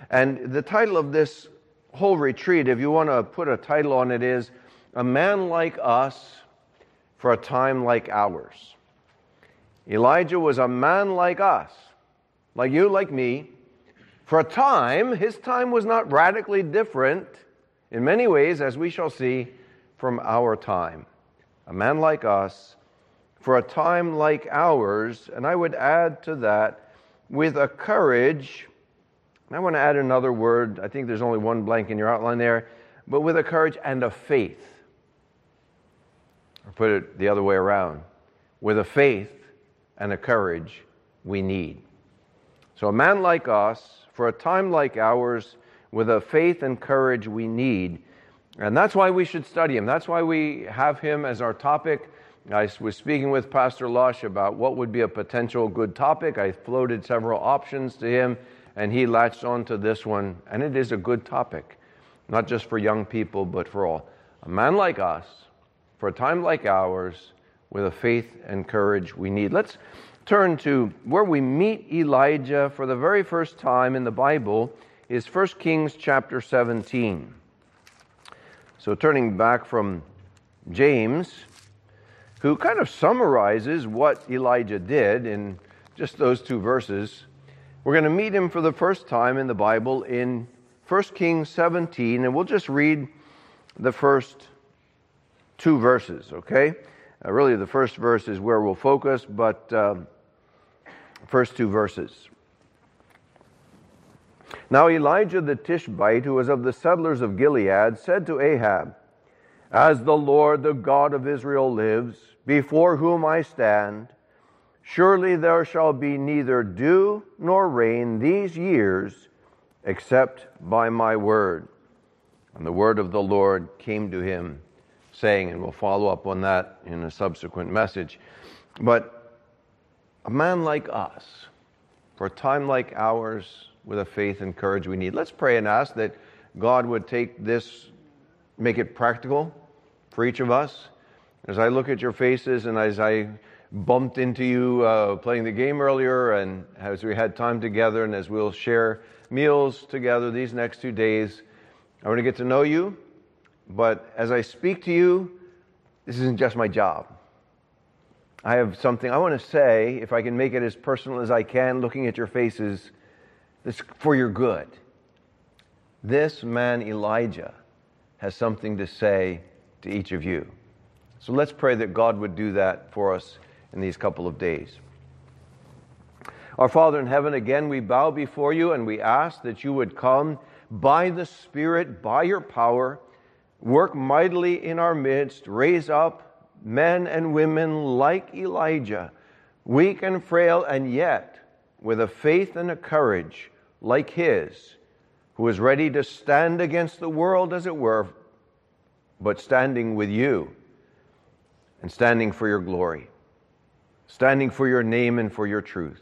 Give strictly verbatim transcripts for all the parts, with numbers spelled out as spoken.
And the title of this whole retreat, if you want to put a title on it, is A Man Like Us for a Time Like Ours. Elijah was a man like us, like you, like me. For a time, his time was not radically different in many ways, as we shall see, from our time. A man like us for a time like ours, and I would add to that, with a courage, and I want to add another word, I think there's only one blank in your outline there, but with a courage and a faith. Or put it the other way around, with a faith and a courage we need. So a man like us, for a time like ours, with a faith and courage we need. And that's why we should study him. That's why we have him as our topic. I was speaking with Pastor Lush about what would be a potential good topic. I floated several options to him, and he latched on to this one. And it is a good topic, not just for young people, but for all. A man like us, for a time like ours, with a faith and courage we need. Let's turn to where we meet Elijah for the very first time in the Bible is First Kings chapter seventeen. So turning back from James, who kind of summarizes what Elijah did in just those two verses, we're going to meet him for the first time in the Bible in First Kings seventeen, and we'll just read the first two verses, okay? Uh, really, the first verse is where we'll focus, but uh, first two verses. Now Elijah the Tishbite, who was of the settlers of Gilead, said to Ahab, As the Lord, the God of Israel, lives, before whom I stand, surely there shall be neither dew nor rain these years, except by my word. And the word of the Lord came to him, saying, and we'll follow up on that in a subsequent message, but a man like us, for a time like ours, with a faith and courage we need. Let's pray and ask that God would take this, make it practical for each of us. As I look at your faces and as I bumped into you uh, playing the game earlier, and as we had time together and as we'll share meals together these next two days, I want to get to know you. But as I speak to you, this isn't just my job. I have something I want to say, if I can make it as personal as I can, looking at your faces, this for your good. This man Elijah has something to say to each of you. So let's pray that God would do that for us in these couple of days. Our Father in heaven, again we bow before you and we ask that you would come by the Spirit, by your power, work mightily in our midst, raise up men and women like Elijah, weak and frail, and yet with a faith and a courage like his, who is ready to stand against the world, as it were, but standing with you and standing for your glory, standing for your name and for your truth.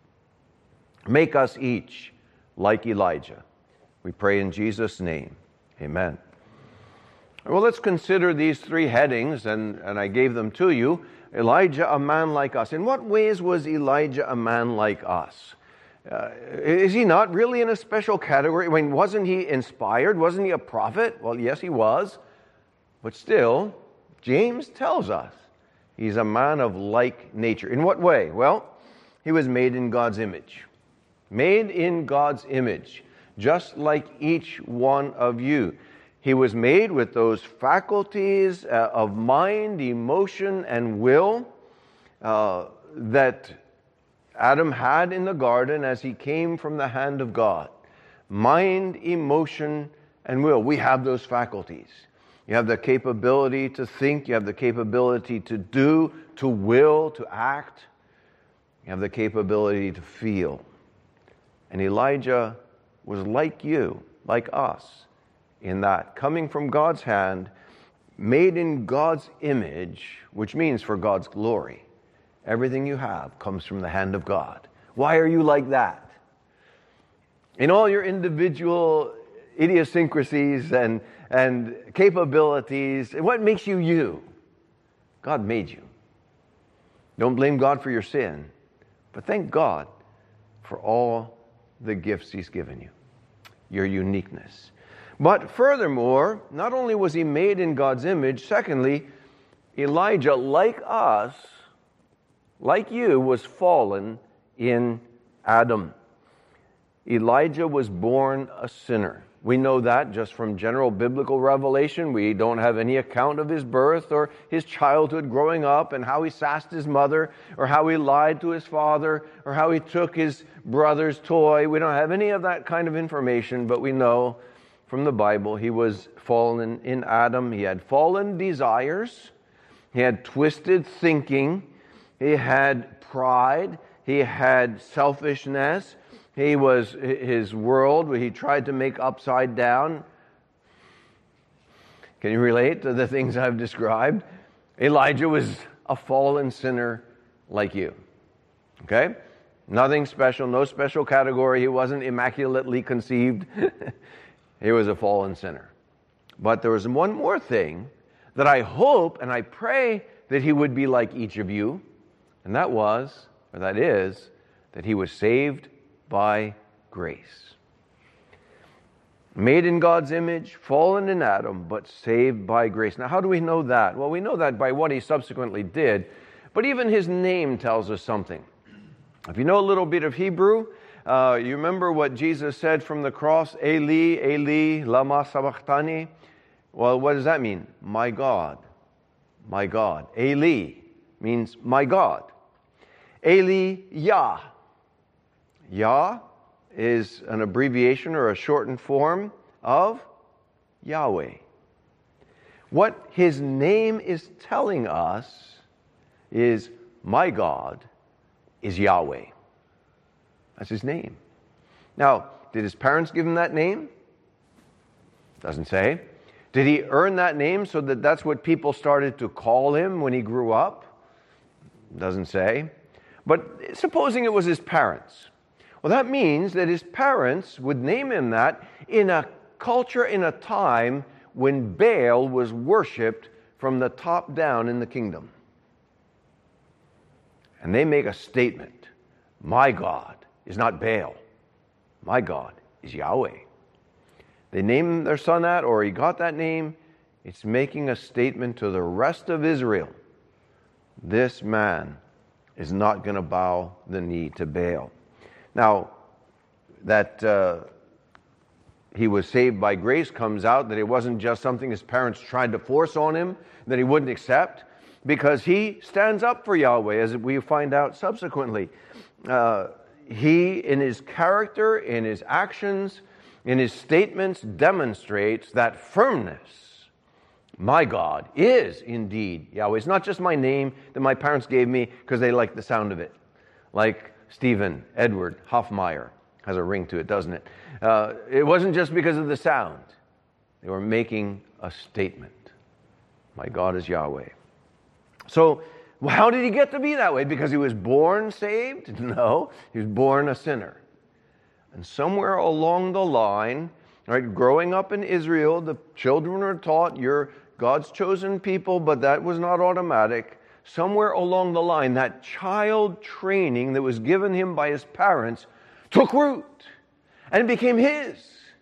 Make us each like Elijah. We pray in Jesus' name. Amen. Well, let's consider these three headings, and, and I gave them to you. Elijah, a man like us. In what ways was Elijah a man like us? Uh, is he not really in a special category? I mean, wasn't he inspired? Wasn't he a prophet? Well, yes, he was. But still, James tells us he's a man of like nature. In what way? Well, he was made in God's image. Made in God's image, just like each one of you. He was made with those faculties uh, of mind, emotion, and will uh, that Adam had in the garden as he came from the hand of God. Mind, emotion, and will. We have those faculties. You have the capability to think. You have the capability to do, to will, to act. You have the capability to feel. And Elijah was like you, like us, in that, coming from God's hand, made in God's image, which means for God's glory. Everything you have comes from the hand of God. Why are you like that? In all your individual idiosyncrasies and, and capabilities, what makes you you? God made you. Don't blame God for your sin, but thank God for all the gifts He's given you. your uniqueness. But furthermore, not only was he made in God's image, secondly, Elijah, like us, like you, was fallen in Adam. Elijah was born a sinner. We know that just from general biblical revelation. We don't have any account of his birth or his childhood growing up and how he sassed his mother or how he lied to his father or how he took his brother's toy. We don't have any of that kind of information, but we know from the Bible he was fallen in Adam. He had fallen desires. He had twisted thinking. He had pride. He had selfishness. He was, his world, he tried to make upside down. Can you relate to the things I've described? Elijah was a fallen sinner like you. Okay? Nothing special, no special category. He wasn't immaculately conceived. He was a fallen sinner. But there was one more thing that I hope and I pray that he would be like each of you, and that was, or that is, that he was saved by grace. Made in God's image, fallen in Adam, but saved by grace. Now, how do we know that? Well, we know that by what he subsequently did, but even his name tells us something. If you know a little bit of Hebrew, uh, you remember what Jesus said from the cross, Eli, Eli, lama sabachthani? Well, what does that mean? My God, my God. Eli means my God. Eli, Yah. Yah is an abbreviation or a shortened form of Yahweh. What his name is telling us is, my God is Yahweh. That's his name. Now, did his parents give him that name? Doesn't say. Did he earn that name so that that's what people started to call him when he grew up? Doesn't say. But supposing it was his parents. Well, that means that his parents would name him that in a culture, in a time when Baal was worshipped from the top down in the kingdom. And they make a statement, my God is not Baal, my God is Yahweh. They name their son that, or he got that name, it's making a statement to the rest of Israel. This man is not going to bow the knee to Baal. Now, that uh, he was saved by grace comes out that it wasn't just something his parents tried to force on him that he wouldn't accept, because he stands up for Yahweh, as we find out subsequently. Uh, he, in his character, in his actions, in his statements, demonstrates that firmness. My God is indeed Yahweh. It's not just my name that my parents gave me because they liked the sound of it. Like Stephen Edward Hoffmeyer has a ring to it, doesn't it? Uh, it wasn't just because of the sound. They were making a statement. My God is Yahweh. So, well, how did he get to be that way? Because he was born saved? No, he was born a sinner. And somewhere along the line, right, growing up in Israel, the children were taught, you're God's chosen people, but that was not automatic. Somewhere along the line, that child training that was given him by his parents took root, and it became his.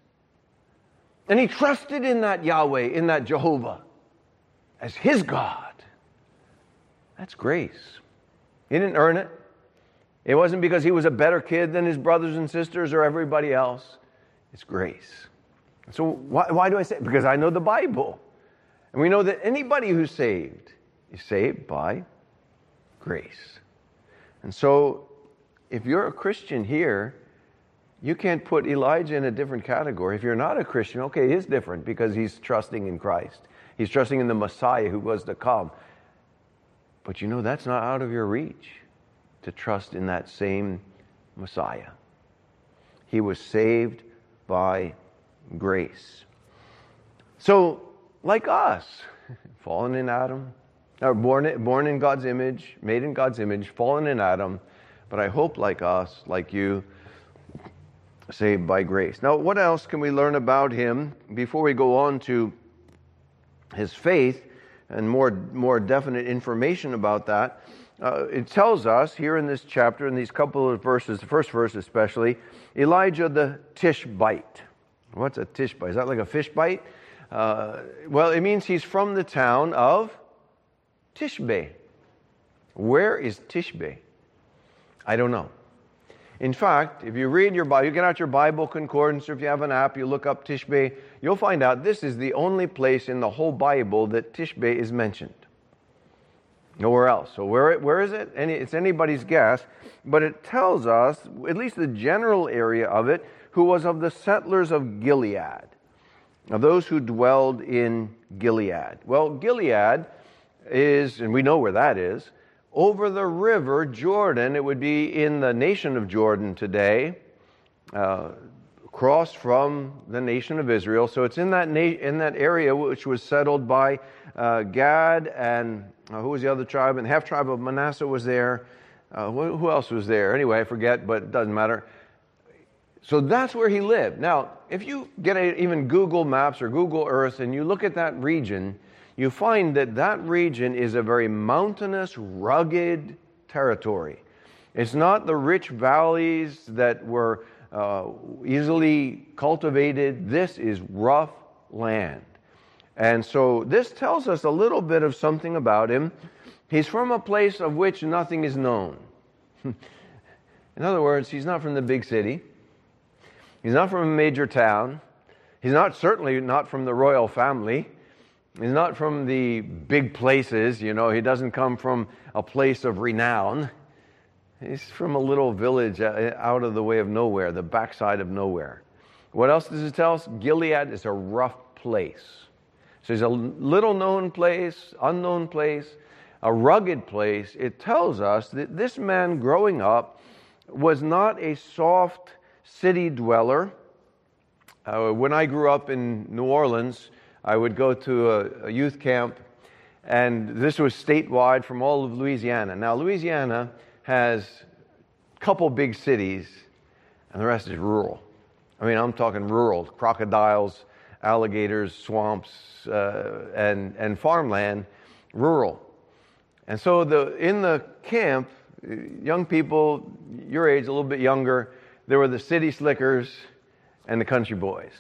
And he trusted in that Yahweh, in that Jehovah, as his God. That's grace. He didn't earn it. It wasn't because he was a better kid than his brothers and sisters or everybody else. It's grace. So why, why do I say it? Because I know the Bible. And we know that anybody who's saved is saved by grace. And so, if you're a Christian here, you can't put Elijah in a different category. If you're not a Christian, okay, he is different because he's trusting in Christ. He's trusting in the Messiah who was to come. But you know, that's not out of your reach to trust in that same Messiah. He was saved by grace. So, like us, fallen in Adam, or born, born in God's image, made in God's image, fallen in Adam, but I hope like us, like you, saved by grace. Now, what else can we learn about him before we go on to his faith and more, more definite information about that? Uh, it tells us here in this chapter, in these couple of verses, the first verse especially, Elijah the Tishbite. What's a Tishbite? Is that like a fish bite? Uh, well, it means he's from the town of Tishbe. Where is Tishbe? I don't know. In fact, if you read your Bible, you get out your Bible concordance, or if you have an app, you look up Tishbe, you'll find out this is the only place in the whole Bible that Tishbe is mentioned. Nowhere else. So where where is it? Any, it's anybody's guess, but it tells us, at least the general area of it, who was of the settlers of Gilead, of those who dwelled in Gilead. Well, Gilead is, and we know where that is, over the river Jordan. It would be in the nation of Jordan today, uh, across from the nation of Israel. So it's in that na- in that area which was settled by uh, Gad, and uh, who was the other tribe? And the half tribe of Manasseh was there. Uh, who, who else was there? Anyway, I forget, but it doesn't matter. So that's where he lived. Now, if you get a, even Google Maps or Google Earth and you look at that region, you find that that region is a very mountainous, rugged territory. It's not the rich valleys that were uh, easily cultivated. This is rough land. And so this tells us a little bit of something about him. He's from a place of which nothing is known. In other words, he's not from the big city. He's not from a major town. He's not certainly not from the royal family. He's not from the big places, you know. He doesn't come from a place of renown. He's from a little village out of the way of nowhere, the backside of nowhere. What else does it tell us? Gilead is a rough place. So it's a little known place, unknown place, a rugged place. It tells us that this man growing up was not a soft city dweller. Uh, when I grew up in New Orleans, I would go to a, a youth camp, and this was statewide from all of Louisiana. Now, Louisiana has a couple big cities, and the rest is rural. I mean, I'm talking rural, crocodiles, alligators, swamps, uh, and, and farmland, rural. And so the in the camp, young people, your age, a little bit younger, there were the city slickers and the country boys.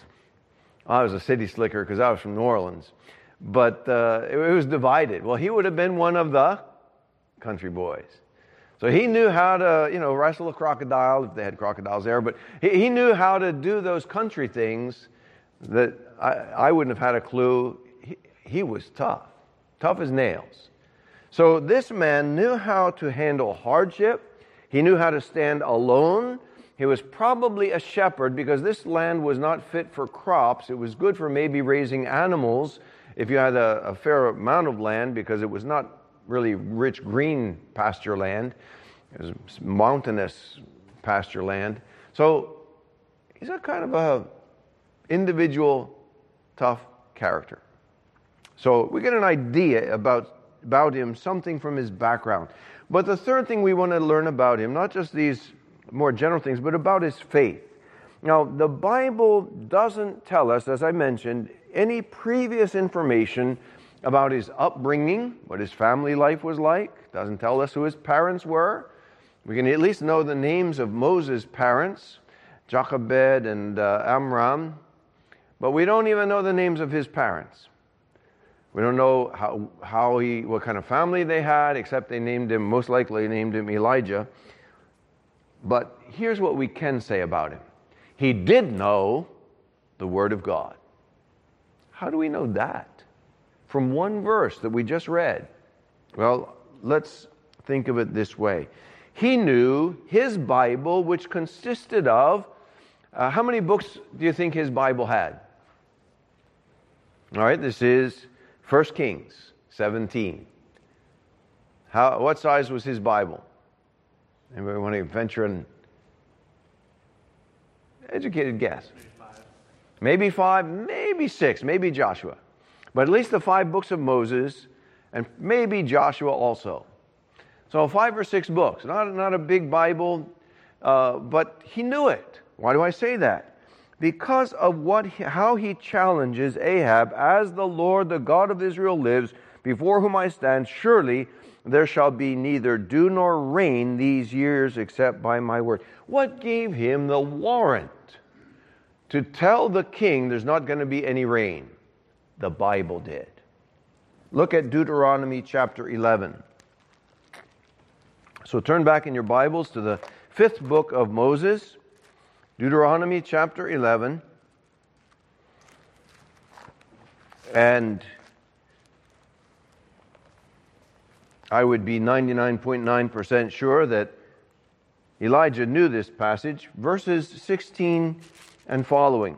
I was a city slicker because I was from New Orleans. But uh, it, it was divided. Well, he would have been one of the country boys. So he knew how to, you know, wrestle a crocodile, if they had crocodiles there. But he, he knew how to do those country things that I, I wouldn't have had a clue. He, he was tough, tough as nails. So this man knew how to handle hardship. He knew how to stand alone. He was probably a shepherd because this land was not fit for crops. It was good for maybe raising animals if you had a, a fair amount of land, because it was not really rich green pasture land. It was mountainous pasture land. So he's a kind of a individual, tough character. So we get an idea about, about him, something from his background. But the third thing we want to learn about him, not just these more general things, but about his faith. Now, the Bible doesn't tell us, as I mentioned, any previous information about his upbringing, what his family life was like. Doesn't tell us who his parents were. We can at least know the names of Moses' parents, Jochebed and uh, Amram, but we don't even know the names of his parents. We don't know how how he what kind of family they had, except they named him, most likely named him Elijah. But here's what we can say about him. He did know the Word of God. How do we know that? From one verse that we just read. Well, let's think of it this way. He knew his Bible, which consisted of, uh, how many books do you think his Bible had? All right, this is First Kings seventeen. How, what size was his Bible? Anybody want to venture an educated guess? Maybe five. Maybe five, maybe six, maybe Joshua. But at least the five books of Moses, and maybe Joshua also. So five or six books. Not, not a big Bible, uh, but he knew it. Why do I say that? Because of what he, how he challenges Ahab, as the Lord, the God of Israel lives, before whom I stand, surely there shall be neither dew nor rain these years except by my word. What gave him the warrant to tell the king there's not going to be any rain. The Bible did. Look at Deuteronomy chapter eleven. So turn back in your Bibles to the fifth book of Moses, Deuteronomy chapter eleven. And I would be ninety-nine point nine percent sure that Elijah knew this passage, verses sixteen and following.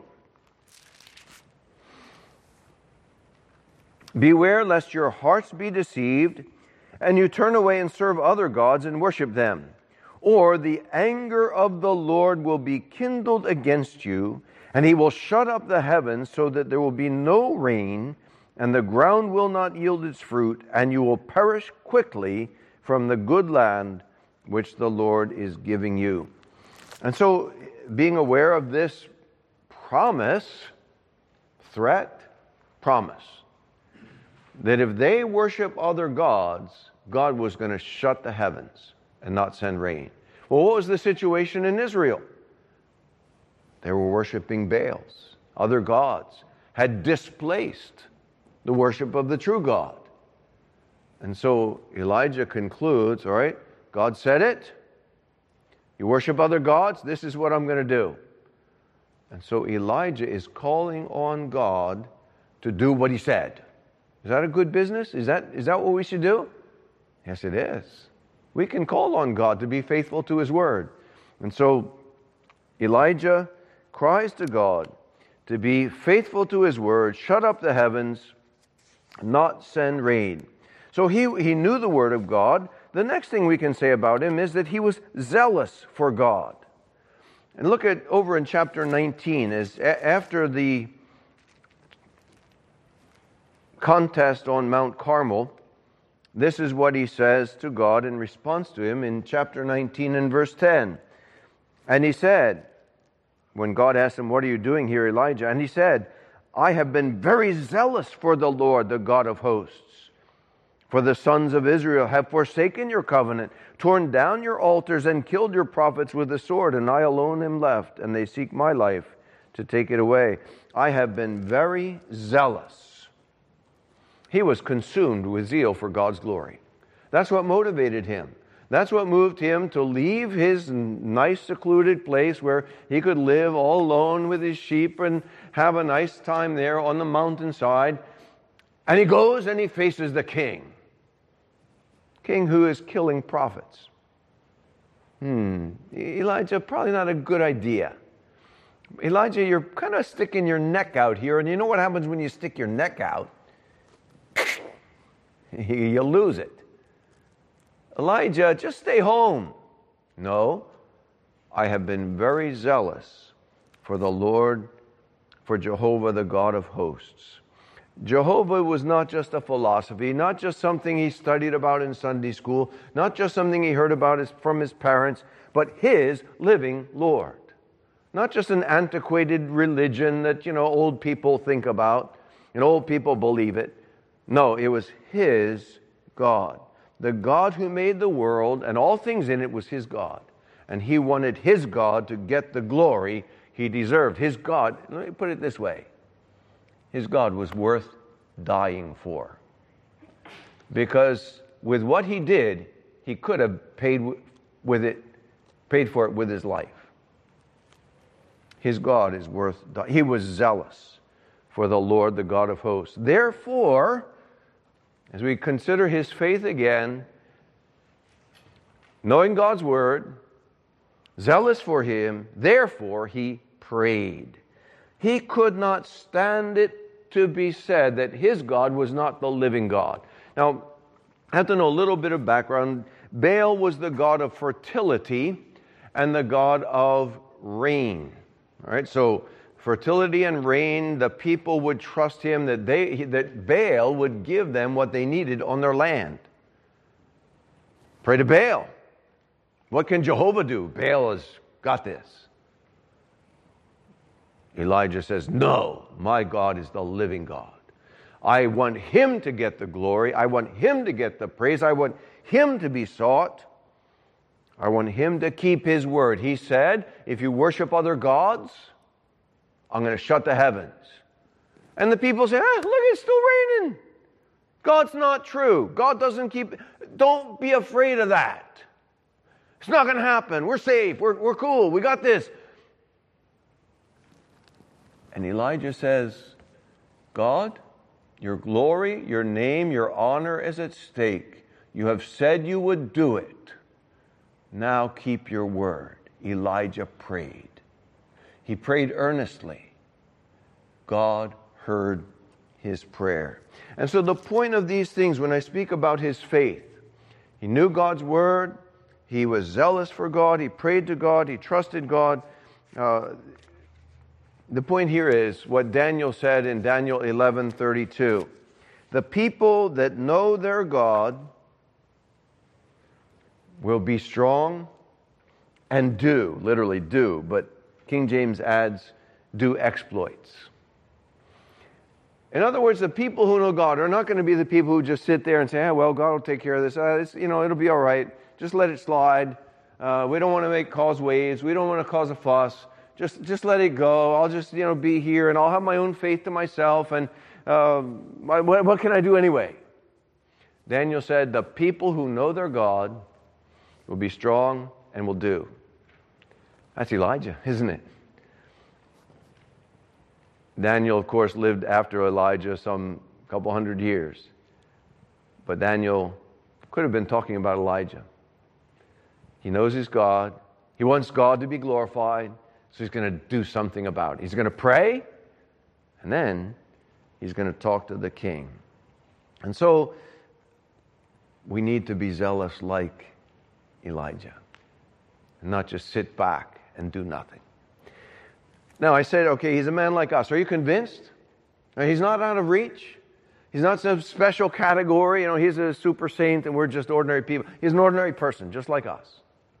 Beware lest your hearts be deceived, and you turn away and serve other gods and worship them. Or the anger of the Lord will be kindled against you, and he will shut up the heavens so that there will be no rain, and the ground will not yield its fruit, and you will perish quickly from the good land which the Lord is giving you. And so, being aware of this promise, threat, promise, that if they worship other gods, God was going to shut the heavens and not send rain. Well, what was the situation in Israel? They were worshiping Baals. Other gods had displaced the worship of the true God. And so Elijah concludes, all right, God said it. You worship other gods, this is what I'm going to do. And so Elijah is calling on God to do what he said. Is that a good business? Is that, is that what we should do? Yes, it is. We can call on God to be faithful to his word. And so Elijah cries to God to be faithful to his word, shut up the heavens, not send rain. So he, he knew the word of God. The next thing we can say about him is that he was zealous for God. And look at over in chapter nineteen, as a, after the contest on Mount Carmel, this is what he says to God in response to him in chapter nineteen and verse ten. And he said, when God asked him, what are you doing here, Elijah? And he said, I have been very zealous for the Lord, the God of hosts. For the sons of Israel have forsaken your covenant, torn down your altars, and killed your prophets with the sword, and I alone am left, and they seek my life to take it away. I have been very zealous. He was consumed with zeal for God's glory. That's what motivated him. That's what moved him to leave his nice secluded place where he could live all alone with his sheep and have a nice time there on the mountainside. And he goes and he faces the king. King who is killing prophets. Hmm, Elijah, probably not a good idea. Elijah, you're kind of sticking your neck out here, and you know what happens when you stick your neck out? You lose it. Elijah, just stay home. No, I have been very zealous for the Lord, for Jehovah, the God of hosts. Jehovah was not just a philosophy, not just something he studied about in Sunday school, not just something he heard about his, from his parents, but his living Lord. Not just an antiquated religion that, you know, old people think about and old people believe it. No, it was his God. The God who made the world and all things in it was his God. And he wanted his God to get the glory he deserved. His God, let me put it this way. His God was worth dying for. Because with what he did, he could have paid with it, paid for it with his life. His God is worth dying. He was zealous for the Lord, the God of hosts. Therefore, as we consider his faith again, knowing God's word, zealous for him, therefore he prayed. He could not stand it to be said that his God was not the living God. Now, I have to know a little bit of background. Baal was the god of fertility and the god of rain. All right, so fertility and rain, the people would trust him that they that Baal would give them what they needed on their land. Pray to Baal. What can Jehovah do? Baal has got this. Elijah says, no, my God is the living God. I want him to get the glory. I want him to get the praise. I want him to be sought. I want him to keep his word. He said, if you worship other gods, I'm going to shut the heavens. And the people say, ah, look, it's still raining. God's not true. God doesn't keep... Don't be afraid of that. It's not going to happen. We're safe. We're, we're cool. We got this. And Elijah says, God, your glory, your name, your honor is at stake. You have said you would do it. Now keep your word. Elijah prayed. He prayed earnestly. God heard his prayer. And so the point of these things, when I speak about his faith, he knew God's word, he was zealous for God, he prayed to God, he trusted God. Uh, the point here is what Daniel said in Daniel eleven thirty-two. The people that know their God will be strong and do, literally do, but King James adds, do exploits. In other words, the people who know God are not going to be the people who just sit there and say, ah, well, God will take care of this. Uh, it's, you know, it'll be all right. Just let it slide. Uh, we don't want to make cause waves. We don't want to cause a fuss. Just just let it go. I'll just, you know, be here and I'll have my own faith to myself. And uh, what, what can I do anyway? Daniel said, the people who know their God will be strong and will do. That's Elijah, isn't it? Daniel, of course, lived after Elijah some couple hundred years. But Daniel could have been talking about Elijah. He knows his God. He wants God to be glorified, so he's going to do something about it. He's going to pray, and then he's going to talk to the king. And so we need to be zealous like Elijah, and not just sit back and do nothing. Now, I said, okay, he's a man like us. Are you convinced? He's not out of reach. He's not some special category. You know, he's a super saint and we're just ordinary people. He's an ordinary person, just like us.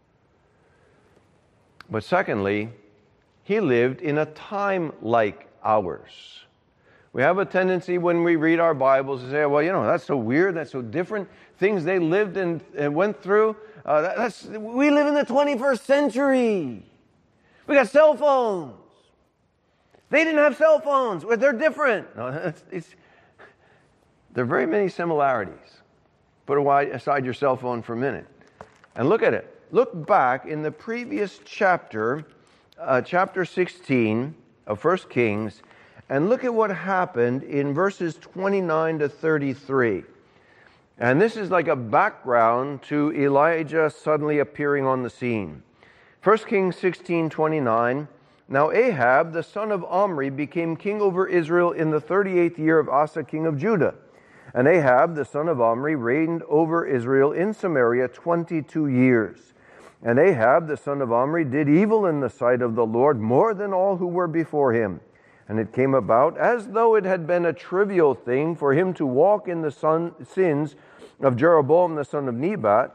But secondly, he lived in a time like ours. We have a tendency when we read our Bibles to say, well, you know, that's so weird, that's so different. Things they lived and, and went through, uh, that, that's we live in the twenty-first century. We got cell phones. They didn't have cell phones. They're different. No, it's, it's, there are very many similarities. Put aside your cell phone for a minute and look at it. Look back in the previous chapter, uh, chapter sixteen of First Kings, and look at what happened in verses twenty-nine to thirty-three. And this is like a background to Elijah suddenly appearing on the scene. First Kings sixteen twenty-nine. Now Ahab, the son of Omri, became king over Israel in the thirty-eighth year of Asa, king of Judah. And Ahab, the son of Omri, reigned over Israel in Samaria twenty-two years. And Ahab, the son of Omri, did evil in the sight of the Lord more than all who were before him. And it came about, as though it had been a trivial thing for him to walk in the son, sins of Jeroboam, the son of Nebat,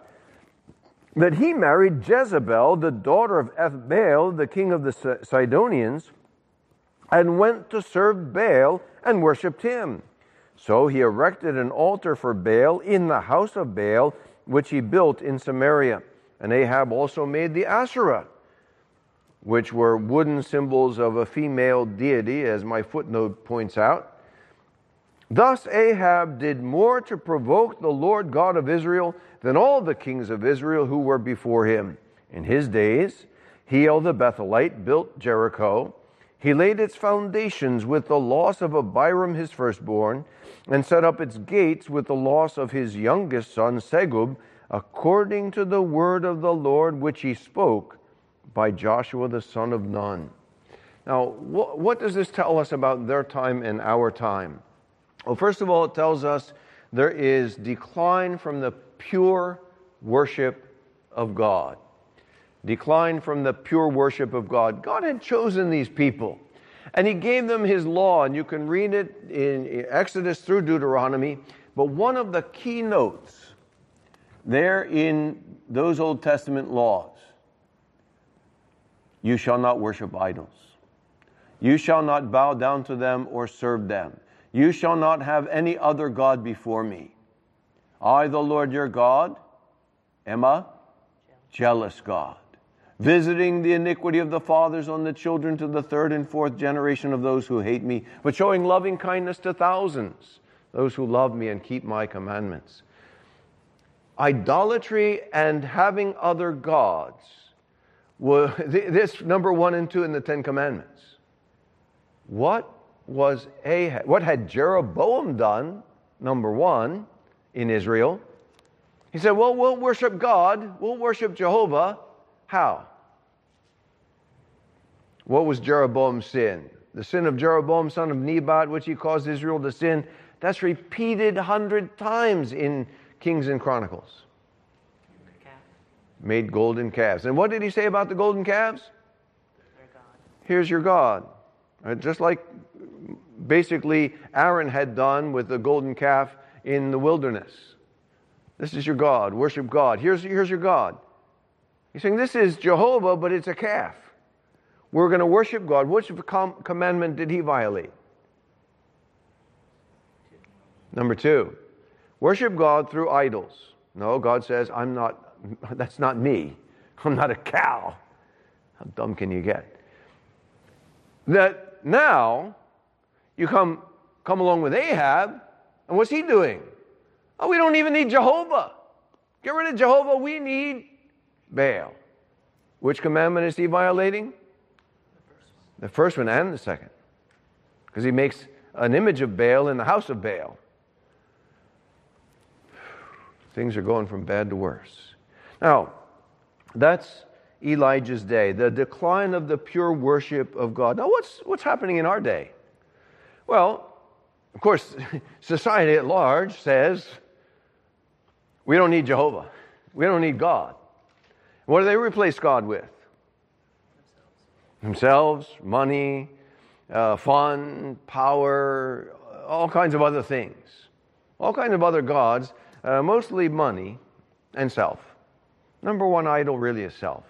that he married Jezebel, the daughter of Ethbaal, the king of the Sidonians, and went to serve Baal and worshipped him. So he erected an altar for Baal in the house of Baal, which he built in Samaria. And Ahab also made the Asherah, which were wooden symbols of a female deity, as my footnote points out. Thus Ahab did more to provoke the Lord God of Israel than all the kings of Israel who were before him. In his days, Hiel the Bethelite built Jericho. He laid its foundations with the loss of Abiram his firstborn, and set up its gates with the loss of his youngest son Segub, according to the word of the Lord which he spoke by Joshua the son of Nun. Now, wh- what does this tell us about their time and our time? Well, first of all, it tells us there is decline from the pure worship of God. Decline from the pure worship of God. God had chosen these people, and he gave them his law, and you can read it in Exodus through Deuteronomy. But one of the keynotes there in those Old Testament laws, you shall not worship idols. You shall not bow down to them or serve them. You shall not have any other God before me. I, the Lord your God, am a jealous God. visiting the iniquity of the fathers on the children to the third and fourth generation of those who hate me, but showing loving kindness to thousands, those who love me and keep my commandments. Idolatry and having other gods were this number one and two in the Ten Commandments. What was Ahab, what had Jeroboam done, number one, in Israel? He said, well, we'll worship God, we'll worship Jehovah. How? What was Jeroboam's sin? The sin of Jeroboam, son of Nebat, which he caused Israel to sin. That's repeated a hundred times in Kings and Chronicles. Made golden calves. And what did he say about the golden calves? Here's your God. Right? Just like basically Aaron had done with the golden calf in the wilderness. This is your God. Worship God. Here's, here's your God. He's saying this is Jehovah, but it's a calf. We're going to worship God. Which com- commandment did he violate? Number two, worship God through idols. No, God says, I'm not, that's not me. I'm not a cow. How dumb can you get? That now, you come, come along with Ahab, and what's he doing? Oh, we don't even need Jehovah. Get rid of Jehovah, we need Baal. Which commandment is he violating? The first one and the second. Because he makes an image of Baal in the house of Baal. Things are going from bad to worse. Now, that's Elijah's day, the decline of the pure worship of God. Now, what's, what's happening in our day? Well, of course, society at large says, we don't need Jehovah. We don't need God. What do they replace God with? Themselves, money, uh, fun, power, all kinds of other things. All kinds of other gods, uh, mostly money and self. Number one idol really is self.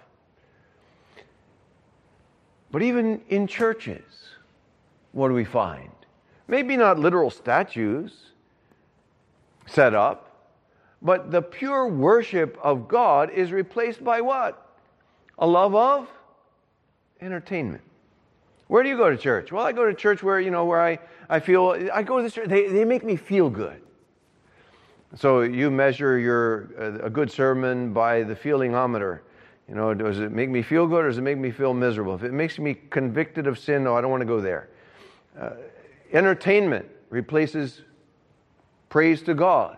But even in churches, what do we find? Maybe not literal statues set up, but the pure worship of God is replaced by what? A love of entertainment. Where do you go to church? Well, I go to church where, you know, where I, I feel, I go to this church, they, they make me feel good. So you measure your uh, a good sermon by the feelingometer. You know, does it make me feel good or does it make me feel miserable? If it makes me convicted of sin, no, I don't want to go there. Uh, entertainment replaces praise to God.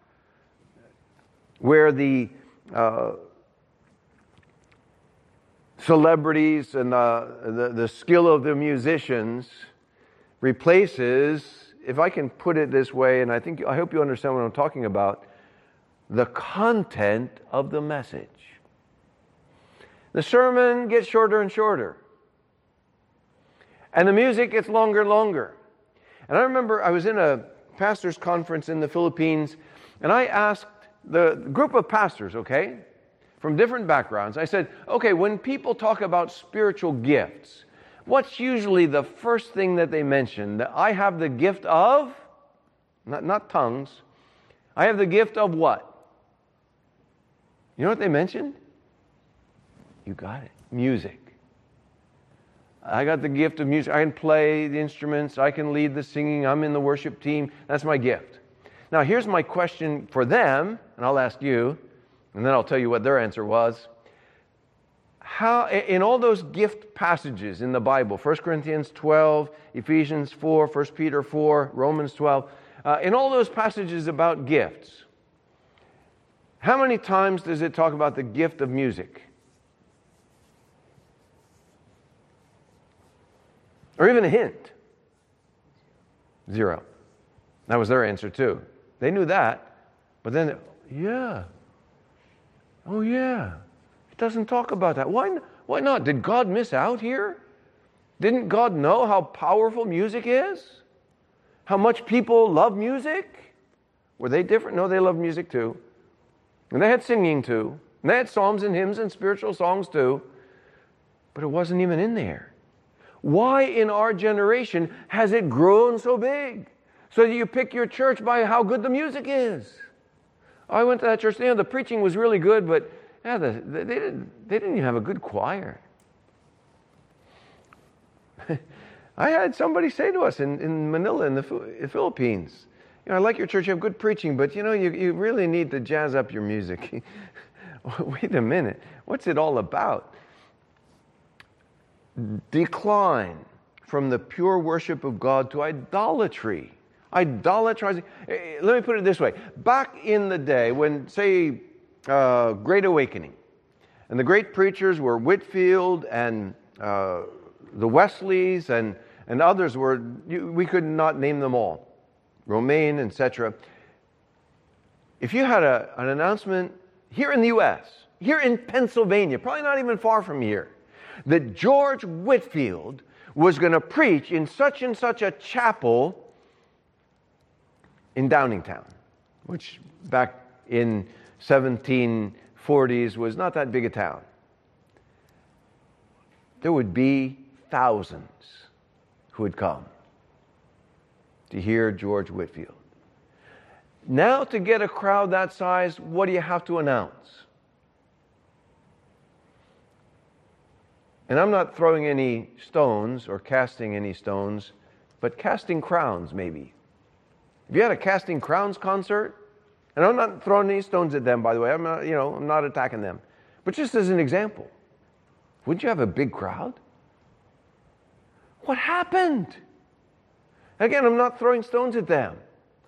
Where the uh, celebrities and uh, the, the skill of the musicians replaces, if I can put it this way, and I think I hope you understand what I'm talking about, the content of the message. The sermon gets shorter and shorter. And the music gets longer and longer. And I remember I was in a pastor's conference in the Philippines, and I asked the group of pastors, okay, from different backgrounds, I said, okay, when people talk about spiritual gifts, what's usually the first thing that they mention? That I have the gift of, not, not tongues, I have the gift of what? You know what they mentioned? You got it. Music. I got the gift of music. I can play the instruments. I can lead the singing. I'm in the worship team. That's my gift. Now, here's my question for them, and I'll ask you, and then I'll tell you what their answer was. How, in all those gift passages in the Bible, First Corinthians twelve, Ephesians four, First Peter four, Romans twelve, uh, in all those passages about gifts, how many times does it talk about the gift of music? Or even a hint? Zero. That was their answer too. They knew that, but then, yeah. Oh yeah. It doesn't talk about that. Why, why not? Did God miss out here? Didn't God know how powerful music is? How much people love music? Were they different? No, they loved music too. And they had singing too. And they had psalms and hymns and spiritual songs too. But it wasn't even in there. Why in our generation has it grown so big? So that you pick your church by how good the music is. I went to that church, you know, the preaching was really good, but Yeah, the, the, they, didn't, they didn't even have a good choir. I had somebody say to us in, in Manila, in the Philippines, you know, I like your church, you have good preaching, but you know, you, you really need to jazz up your music. Wait a minute, what's it all about? Decline from the pure worship of God to idolatry. Idolatrizing. Let me put it this way. Back in the day when, say, uh, Great Awakening, and the great preachers were Whitefield and uh, the Wesleys and, and others were, you, we could not name them all, Romaine, et cetera. If you had a, an announcement here in the U S, here in Pennsylvania, probably not even far from here, that George Whitefield was going to preach in such and such a chapel in Downingtown, which back in seventeen forties was not that big a town, there would be thousands who would come to hear George Whitefield. Now, to get a crowd that size, what do you have to announce? And I'm not throwing any stones or casting any stones, but casting crowns maybe. If you had a Casting Crowns concert, and I'm not throwing any stones at them, by the way, I'm not, you know, I'm not attacking them, but just as an example, wouldn't you have a big crowd? What happened? Again, I'm not throwing stones at them,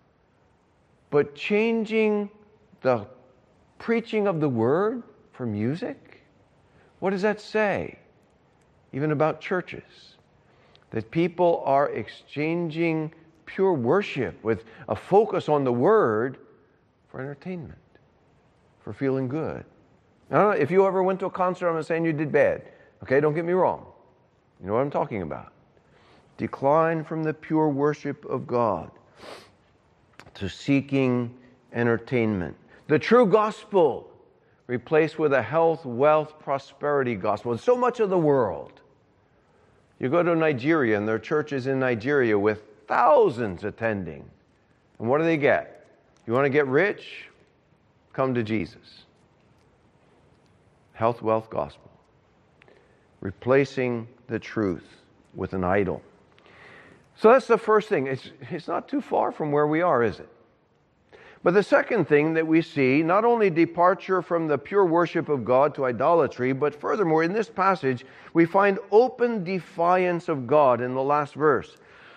but changing the preaching of the word for music? What does that say? Even about churches, that people are exchanging pure worship with a focus on the word for entertainment, for feeling good. I don't know, if you ever went to a concert, I'm not saying you did bad. Okay, don't get me wrong. You know what I'm talking about. Decline from the pure worship of God to seeking entertainment. The true gospel replaced with a health, wealth, prosperity gospel. In so much of the world, you go to Nigeria and there are churches in Nigeria with thousands attending. And what do they get? You want to get rich? Come to Jesus. Health, wealth, gospel. Replacing the truth with an idol. So that's the first thing. It's, it's not too far from where we are, is it? But the second thing that we see, not only departure from the pure worship of God to idolatry, but furthermore, in this passage, we find open defiance of God in the last verse.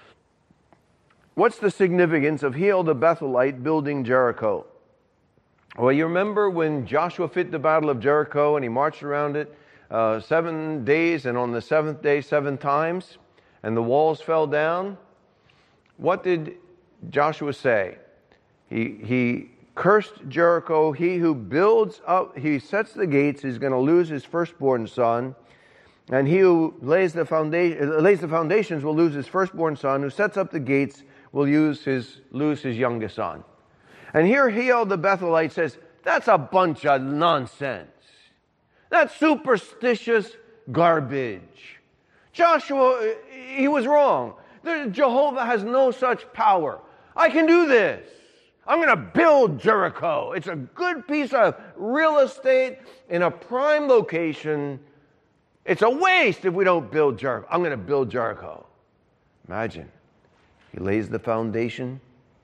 What's the significance of Hiel the Bethelite building Jericho? Well, you remember when Joshua fit the battle of Jericho and he marched around it uh, seven days and on the seventh day seven times and the walls fell down? What did Joshua say? He, he cursed Jericho. He who builds up, he sets the gates, is going to lose his firstborn son. And he who lays the, foundation, lays the foundations will lose his firstborn son. Who sets up the gates will use his, lose his youngest son. And here Hiel the Bethelite says, that's a bunch of nonsense. That's superstitious garbage. Joshua, he was wrong. Jehovah has no such power. I can do this. I'm going to build Jericho. It's a good piece of real estate in a prime location. It's a waste if we don't build Jericho. I'm going to build Jericho. Imagine. He lays the foundation.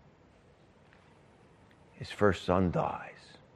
His first son dies.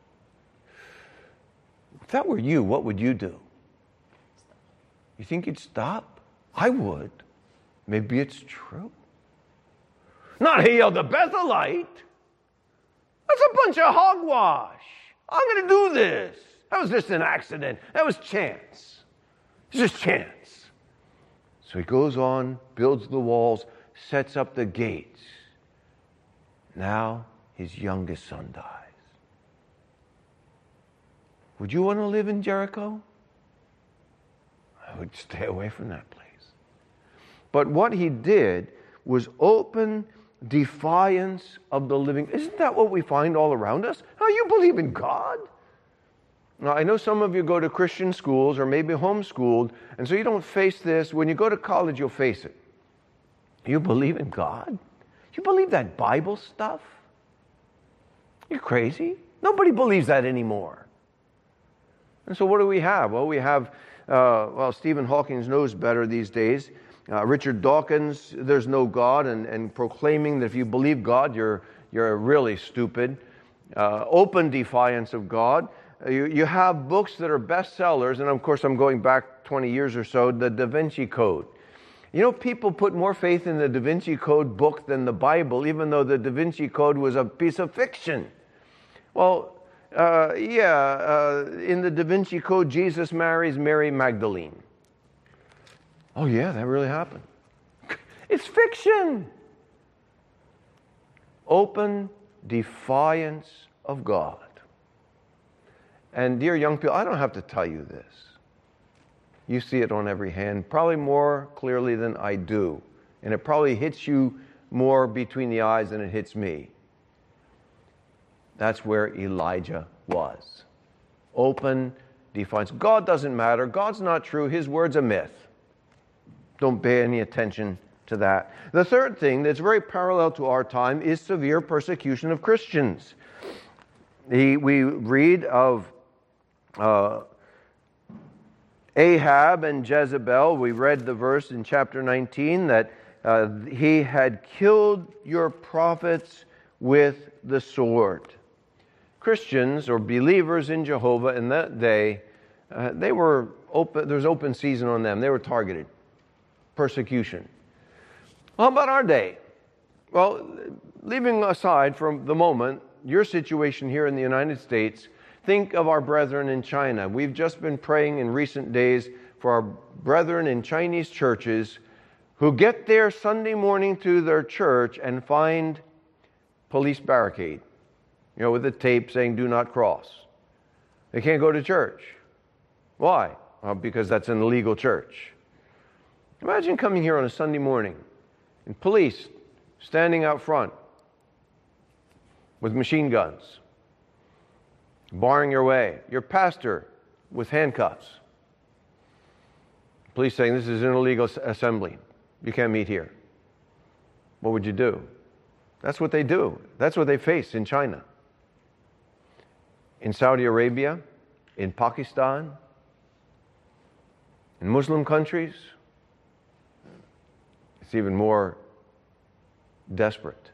If that were you, what would you do? You think you'd stop? I would. Maybe it's true. Not Hiel the Bethelite. That's a bunch of hogwash. I'm going to do this. That was just an accident. That was chance. It's just chance. So he goes on, builds the walls, sets up the gates. Now his youngest son dies. Would you want to live in Jericho? I would stay away from that place. But what he did was open defiance of the living. Isn't that what we find all around us? Oh, you believe in God? Now, I know some of you go to Christian schools or maybe homeschooled, and so you don't face this. When you go to college, you'll face it. You believe in God? You believe that Bible stuff? You're crazy. Nobody believes that anymore. And so what do we have? Well, we have, uh, well, Stephen Hawking knows better these days. Uh, Richard Dawkins, there's no God, and, and proclaiming that if you believe God, you're, you're really stupid. Uh, open defiance of God. Uh, you, you have books that are bestsellers, and of course I'm going back twenty years or so, the Da Vinci Code. You know, people put more faith in the Da Vinci Code book than the Bible, even though the Da Vinci Code was a piece of fiction. Well, uh, yeah, uh, in the Da Vinci Code, Jesus marries Mary Magdalene. Oh yeah, that really happened. It's fiction. Open defiance of God. And dear young people, I don't have to tell you this. You see it on every hand, probably more clearly than I do. And it probably hits you more between the eyes than it hits me. That's where Elijah was. Open defiance. God doesn't matter. God's not true. His word's a myth. Don't pay any attention to that. The third thing that's very parallel to our time is severe persecution of Christians. He, we read of uh, Ahab and Jezebel. We read the verse in chapter nineteen that uh, he had killed your prophets with the sword. Christians or believers in Jehovah in that day, uh, they were open. There was open season on them. They were targeted. Persecution. How about our day? Well, leaving aside for the moment your situation here in the United States, think of our brethren in China. We've just been praying in recent days for our brethren in Chinese churches who get there Sunday morning to their church and find police barricade, you know, with a tape saying do not cross. They can't go to church. Why? Well, because that's an illegal church. Imagine coming here on a Sunday morning and police standing out front with machine guns, barring your way. Your pastor with handcuffs. Police saying this is an illegal assembly. You can't meet here. What would you do? That's what they do. That's what they face in China. In Saudi Arabia, in Pakistan, in Muslim countries, it's even more desperate.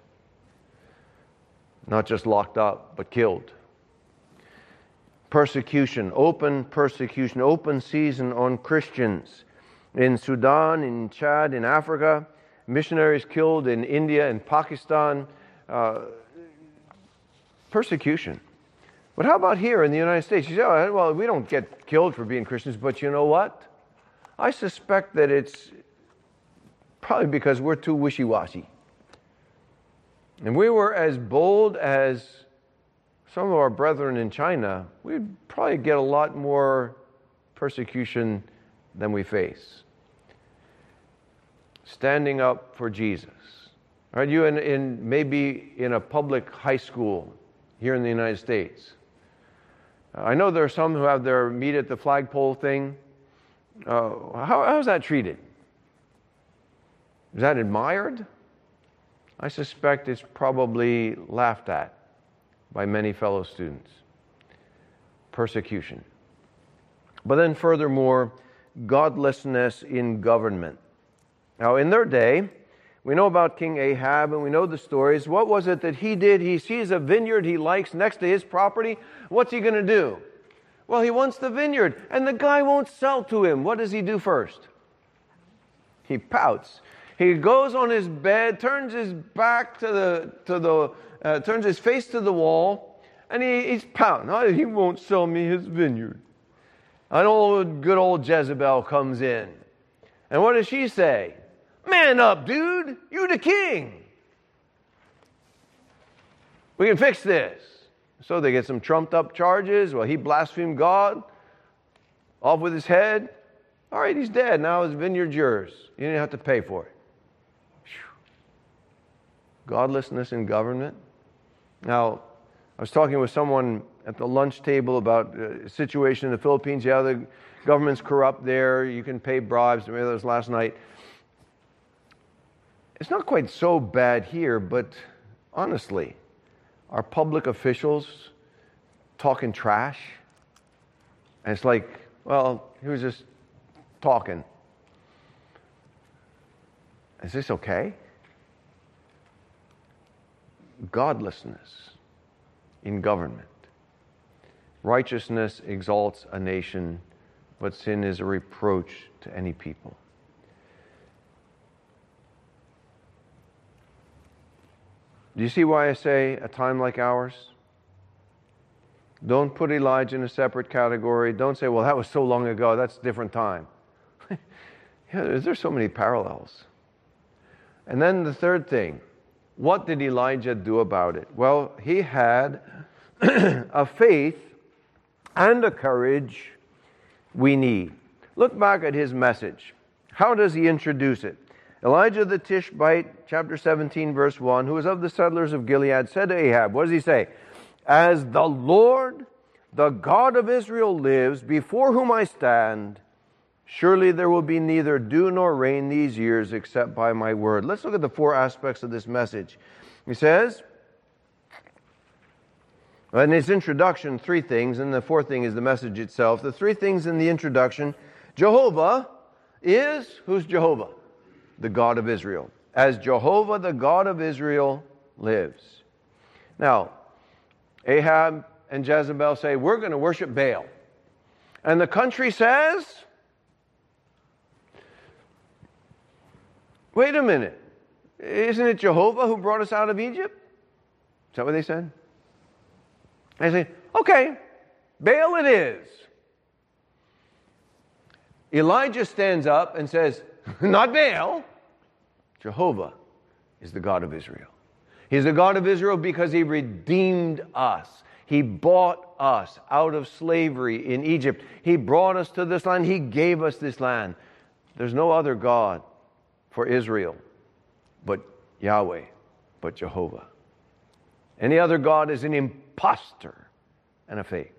Not just locked up, but killed. Persecution, open persecution, open season on Christians. In Sudan, in Chad, in Africa, missionaries killed in India and Pakistan. Uh, persecution. But how about here in the United States? You say, oh, well, we don't get killed for being Christians, but you know what? I suspect that it's probably because we're too wishy-washy. And we were as bold as some of our brethren in China, we'd probably get a lot more persecution than we face. Standing up for Jesus. All right, you in, in maybe in a public high school here in the United States. I know there are some who have their meet at the flagpole thing. Uh, how, how is that treated? Is that admired? I suspect it's probably laughed at by many fellow students. Persecution. But then furthermore, godlessness in government. Now in their day, we know about King Ahab and we know the stories. What was it that he did? He sees a vineyard he likes next to his property. What's he going to do? Well, he wants the vineyard and the guy won't sell to him. What does he do first? He pouts. He goes on his bed, turns his back to the, to the, uh, turns his face to the wall, and he, he's pouting. Oh, he won't sell me his vineyard. An old, good old Jezebel comes in. And what does she say? Man up, dude. You the king. We can fix this. So they get some trumped up charges. Well, he blasphemed God. Off with his head. All right, he's dead. Now his vineyard's yours. You didn't have to pay for it. Godlessness in government. Now, I was talking with someone at the lunch table about a situation in the Philippines. Yeah, the government's corrupt there. You can pay bribes. Maybe that was last night. It's not quite so bad here, but honestly, are public officials talking trash And it's like, well, he was just talking. Is this okay? Godlessness in government. Righteousness exalts a nation, but sin is a reproach to any people. Do you see why I say a time like ours? Don't put Elijah in a separate category. Don't say, well, that was so long ago, that's a different time. Yeah, there's so many parallels. And then the third thing, what did Elijah do about it? Well, he had a faith and a courage we need. Look back at his message. How does he introduce it? Elijah the Tishbite, chapter seventeen, verse one, who was of the settlers of Gilead, said to Ahab, what does he say? As the Lord, the God of Israel lives, before whom I stand, surely there will be neither dew nor rain these years except by my word. Let's look at the four aspects of this message. He says, in his introduction, three things, and the fourth thing is the message itself. The three things in the introduction, Jehovah is, who's Jehovah? The God of Israel. As Jehovah, the God of Israel, lives. Now, Ahab and Jezebel say, we're going to worship Baal. And the country says, wait a minute, isn't it Jehovah who brought us out of Egypt? Is that what they said? I say, okay, Baal it is. Elijah stands up and says, not Baal. Jehovah is the God of Israel. He's the God of Israel because he redeemed us. He bought us out of slavery in Egypt. He brought us to this land. He gave us this land. There's no other God for Israel but Yahweh, but Jehovah. Any other God is an impostor and a fake.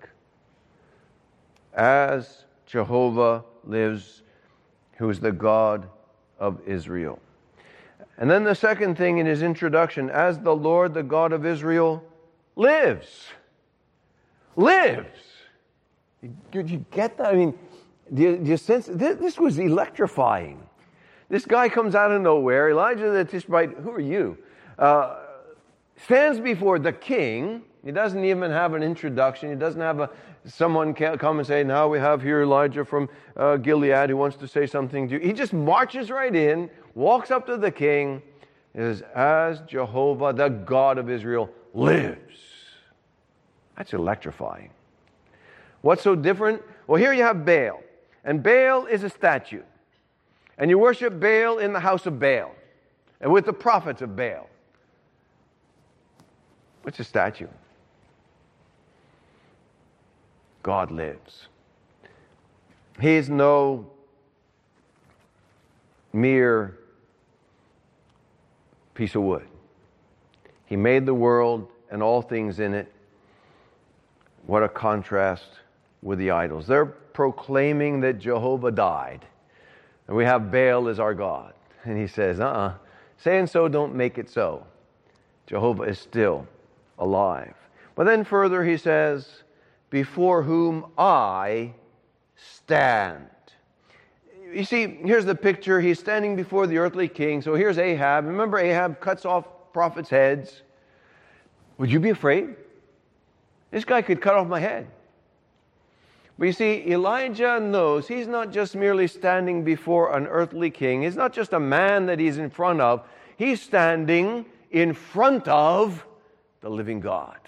As Jehovah lives, who is the God of Israel. And then the second thing in his introduction, as the Lord, the God of Israel, lives. Lives. Did you get that? I mean, do you, do you sense? This, this was electrifying. This guy comes out of nowhere, Elijah the Tishbite, who are you? Uh, stands before the king. He doesn't even have an introduction. He doesn't have a someone come and say, now we have here Elijah from uh, Gilead who wants to say something to you. He just marches right in, walks up to the king, and says, as Jehovah, the God of Israel, lives. That's electrifying. What's so different? Well, here you have Baal. And Baal is a statue. And you worship Baal in the house of Baal. And with the prophets of Baal. What's a statue? God lives. He is no mere piece of wood. He made the world and all things in it. What a contrast with the idols. They're proclaiming that Jehovah died. And we have Baal as our God. And he says, uh-uh, saying so don't make it so. Jehovah is still alive. But then further he says, before whom I stand. You see, here's the picture. He's standing before the earthly king. So here's Ahab. Remember, Ahab cuts off prophets' heads. Would you be afraid? This guy could cut off my head. But you see, Elijah knows he's not just merely standing before an earthly king. He's not just a man that he's in front of. He's standing in front of the living God.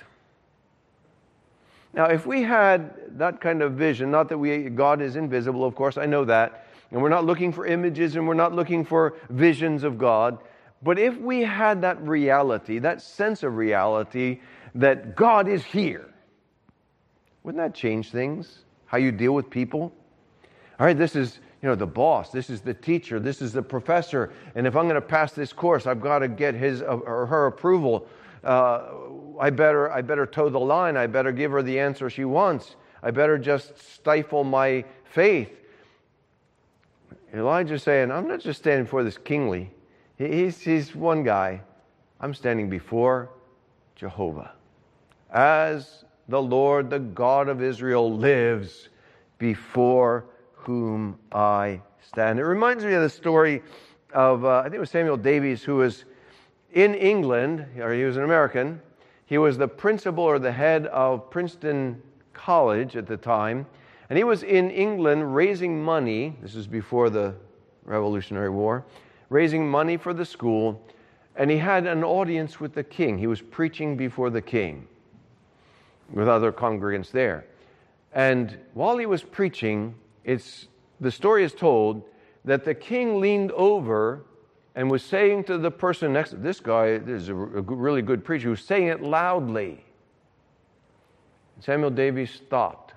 Now, if we had that kind of vision, not that we God is invisible, of course, I know that, and we're not looking for images and we're not looking for visions of God, but if we had that reality, that sense of reality, that God is here, wouldn't that change things? How you deal with people? All right, this is, you know, the boss, this is the teacher, this is the professor, and if I'm going to pass this course, I've got to get his or her approval. Uh, I better I better toe the line. I better give her the answer she wants. I better just stifle my faith. Elijah's saying, I'm not just standing before this kingly. He's, he's one guy. I'm standing before Jehovah. As the Lord, the God of Israel, lives, before whom I stand. It reminds me of the story of, uh, I think it was Samuel Davies, who was in England, or he was an American. He was the principal or the head of Princeton College at the time, and he was in England raising money. This is before the Revolutionary War, raising money for the school, and he had an audience with the king. He was preaching before the king with other congregants there. And while he was preaching, it's the story is told that the king leaned over and was saying to the person next to this guy, this is a really good preacher, who was saying it loudly. Samuel Davies stopped.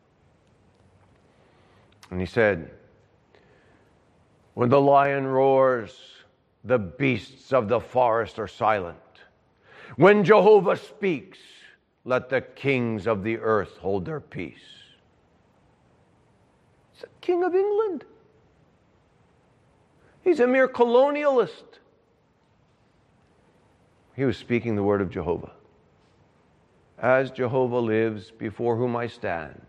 And he said, "When the lion roars, the beasts of the forest are silent. When Jehovah speaks, let the kings of the earth hold their peace." He's the King of England. He's a mere colonialist. He was speaking the word of Jehovah. As Jehovah lives, before whom I stand.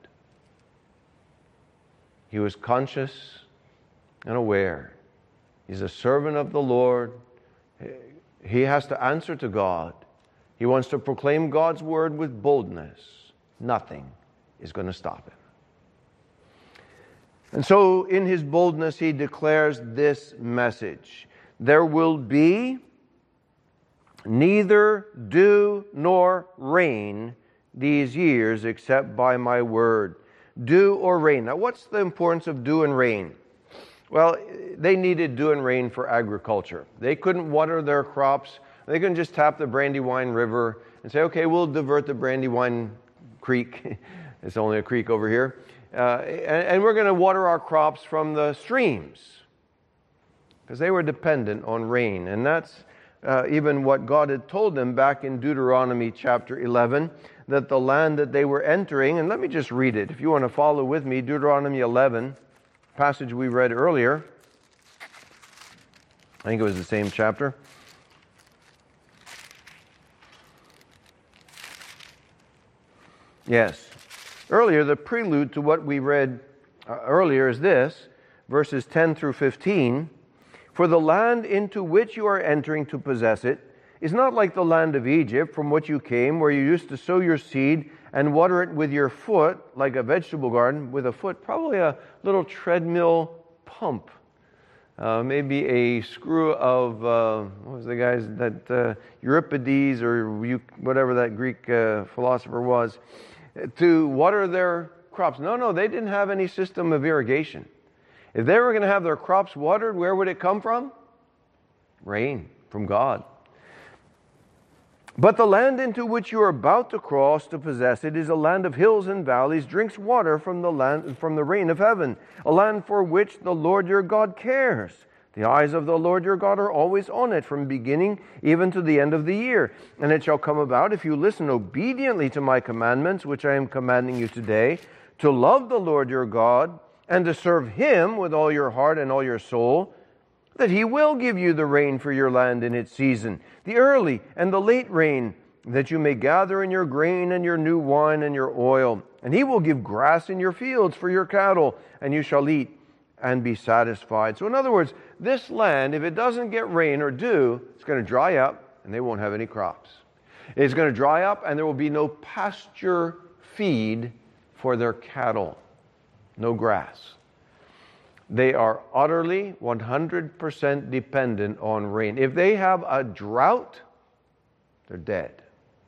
He was conscious and aware. He's a servant of the Lord. He has to answer to God. He wants to proclaim God's word with boldness. Nothing is going to stop him. And so in his boldness, he declares this message: there will be neither dew nor rain these years except by my word. Dew or rain. Now, what's the importance of dew and rain? Well, they needed dew and rain for agriculture. They couldn't water their crops. They couldn't just tap the Brandywine River and say, okay, we'll divert the Brandywine Creek. It's only a creek over here. Uh, and, and we're going to water our crops from the streams. Because they were dependent on rain. And that's uh, even what God had told them back in Deuteronomy chapter eleven, that the land that they were entering, and let me just read it if you want to follow with me, Deuteronomy eleven, passage we read earlier. I think it was the same chapter. Yes. Earlier, the prelude to what we read uh, earlier is this, verses ten through fifteen. For the land into which you are entering to possess it is not like the land of Egypt from which you came, where you used to sow your seed and water it with your foot, like a vegetable garden, with a foot, probably a little treadmill pump. Uh, maybe a screw of, uh, what was the guy's, that uh, Euripides or you, whatever that Greek uh, philosopher was, to water their crops. No, no, they didn't have any system of irrigation. If they were going to have their crops watered, where would it come from? Rain from God. But the land into which you are about to cross to possess it is a land of hills and valleys, drinks water from the land from the rain of heaven, a land for which the Lord your God cares. The eyes of the Lord your God are always on it, from beginning even to the end of the year. And it shall come about, if you listen obediently to my commandments, which I am commanding you today, to love the Lord your God, and to serve him with all your heart and all your soul, that he will give you the rain for your land in its season, the early and the late rain, that you may gather in your grain and your new wine and your oil. And he will give grass in your fields for your cattle, and you shall eat and be satisfied. So in other words, this land, if it doesn't get rain or dew, it's going to dry up and they won't have any crops. It's going to dry up and there will be no pasture feed for their cattle. No grass. They are utterly one hundred percent dependent on rain. If they have a drought, they're dead.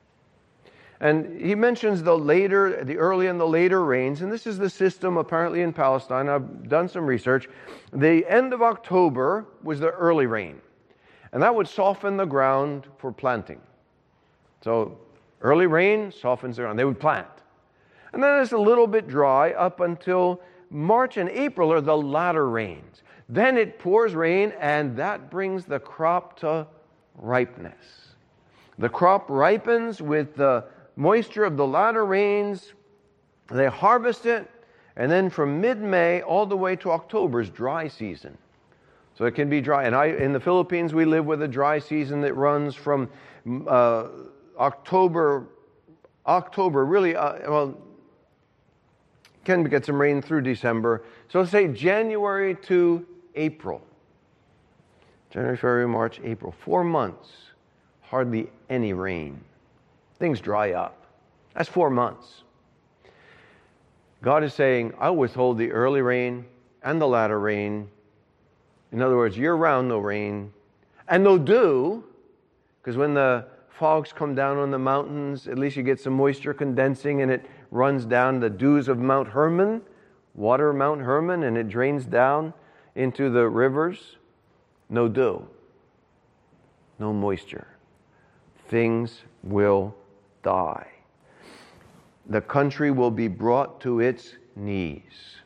And he mentions the later, the early and the later rains, and this is the system apparently in Palestine. I've done some research. The end of October was the early rain, and that would soften the ground for planting. So early rain softens the ground. They would plant. And then it's a little bit dry up until March and April are the latter rains. Then it pours rain, and that brings the crop to ripeness. The crop ripens with the moisture of the latter rains. They harvest it, and then from mid-May all the way to October is dry season. So it can be dry. And I, in the Philippines, we live with a dry season that runs from uh, October, October, really, uh, well, can get some rain through December. So let's say January to April. January, February, March, April. Four months. Hardly any rain. Things dry up. That's four months. God is saying, I'll withhold the early rain and the latter rain. In other words, year-round no rain. And no dew, because when the fogs come down on the mountains, at least you get some moisture condensing and it runs down the dews of Mount Hermon, water Mount Hermon, and it drains down into the rivers. No dew. No moisture. Things will die. The country will be brought to its knees.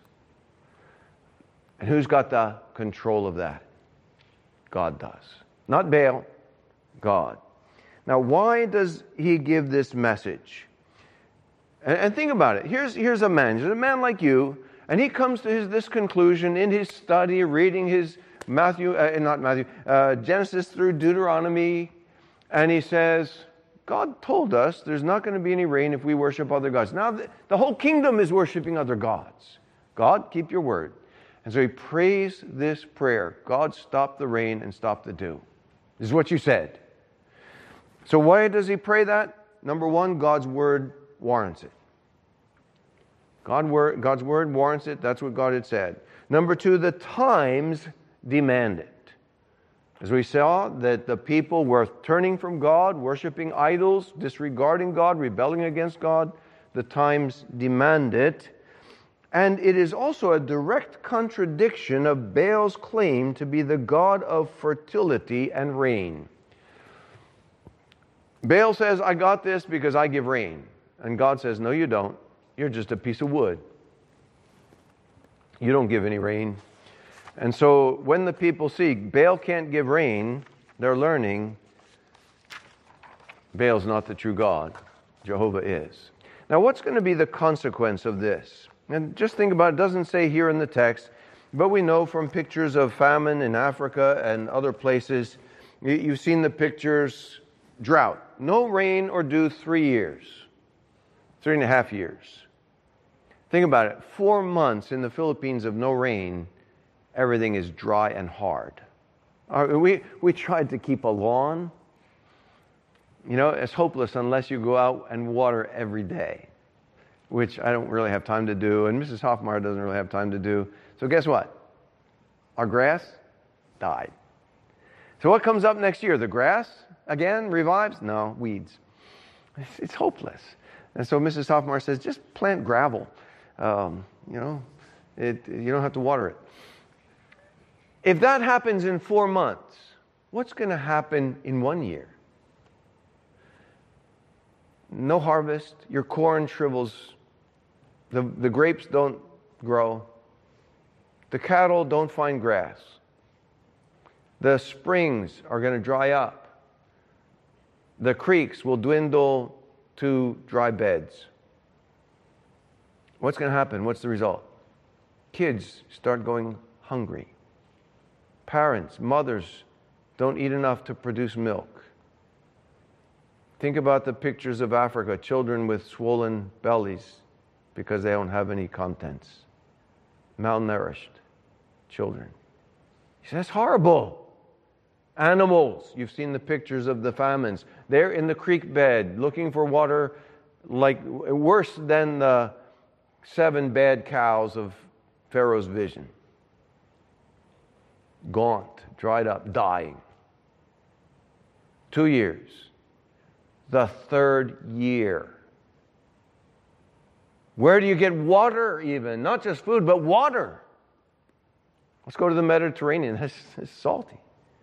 And who's got the control of that? God does. Not Baal, God. Now, why does he give this message? And, and think about it. Here's, here's a man. He's a man like you, and he comes to his, this conclusion in his study, reading his Matthew, uh, not Matthew, uh, Genesis through Deuteronomy, and he says, God told us there's not going to be any rain if we worship other gods. Now, the, the whole kingdom is worshiping other gods. God, keep your word. And so he prays this prayer. God, stop the rain and stop the dew. This is what you said. So why does he pray that? Number one, God's word warrants it. God word, God's word warrants it. That's what God had said. Number two, the times demand it. As we saw that the people were turning from God, worshiping idols, disregarding God, rebelling against God, the times demand it. And it is also a direct contradiction of Baal's claim to be the god of fertility and rain. Baal says, I got this because I give rain. And God says, no, you don't. You're just a piece of wood. You don't give any rain. And so when the people see Baal can't give rain, they're learning Baal's not the true God. Jehovah is. Now, what's going to be the consequence of this? And just think about it. It doesn't say here in the text, but we know from pictures of famine in Africa and other places, you've seen the pictures, drought. No rain or dew, three years. Three and a half years. Think about it. Four months in the Philippines of no rain, everything is dry and hard. We, we tried to keep a lawn. You know, it's hopeless unless you go out and water every day, which I don't really have time to do, and Missus Hoffmeyer doesn't really have time to do. So guess what? Our grass died. So what comes up next year? The grass again revives? No, weeds. It's, it's hopeless. And so Missus Hoffmeyer says, just plant gravel. Um, you know, it, you don't have to water it. If that happens in four months, what's going to happen in one year? No harvest, your corn shrivels, the, the grapes don't grow, the cattle don't find grass, the springs are going to dry up, the creeks will dwindle to dry beds. What's going to happen? What's the result? Kids start going hungry. Parents, mothers don't eat enough to produce milk. Think about the pictures of Africa, children with swollen bellies because they don't have any contents. Malnourished children. You say, that's horrible. Animals, you've seen the pictures of the famines. They're in the creek bed looking for water like worse than the seven bad cows of Pharaoh's vision. Gaunt, dried up, dying. Two years. The third year. Where do you get water even? Not just food, but water. Let's go to the Mediterranean. That's, that's salty.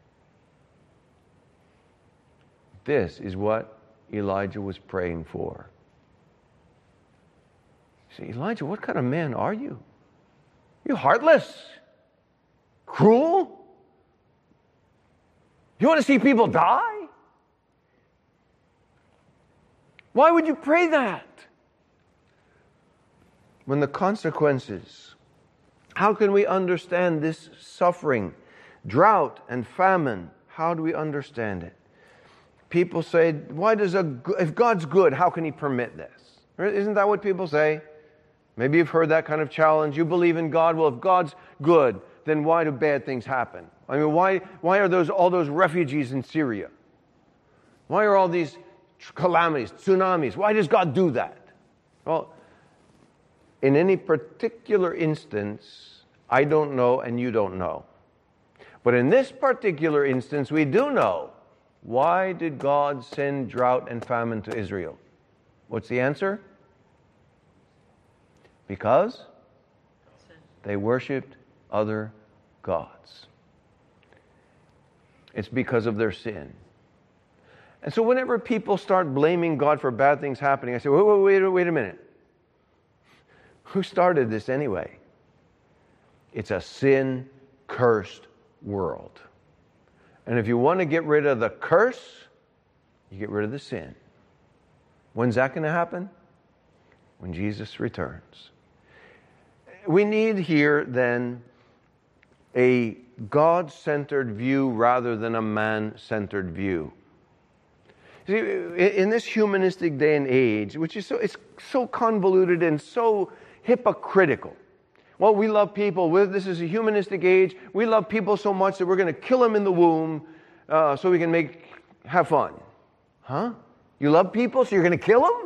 This is what Elijah was praying for. You say, Elijah, what kind of man are you? You're heartless? Cruel? You want to see people die? Why would you pray that? When the consequences, how can we understand this suffering, drought and famine? How do we understand it? People say, why does a, if God's good, how can he permit this? Isn't that what people say? Maybe you've heard that kind of challenge. You believe in God. Well, if God's good, then why do bad things happen? I mean, why, why are those all those refugees in Syria? Why are all these calamities, tsunamis? Why does God do that? Well, in any particular instance, I don't know and you don't know. But in this particular instance, we do know. Why did God send drought and famine to Israel? What's the answer? Because they worshipped other gods. It's because of their sin. And so whenever people start blaming God for bad things happening, I say, wait, wait, wait, wait a minute. Who started this anyway? It's a sin-cursed world. And if you want to get rid of the curse, you get rid of the sin. When's that going to happen? When Jesus returns. We need here, then, a God-centered view rather than a man-centered view. See, in this humanistic day and age, which is so, it's so convoluted and so hypocritical. Well, we love people. This is a humanistic age. We love people so much that we're going to kill them in the womb uh, so we can make have fun. Huh? You love people, so you're going to kill them?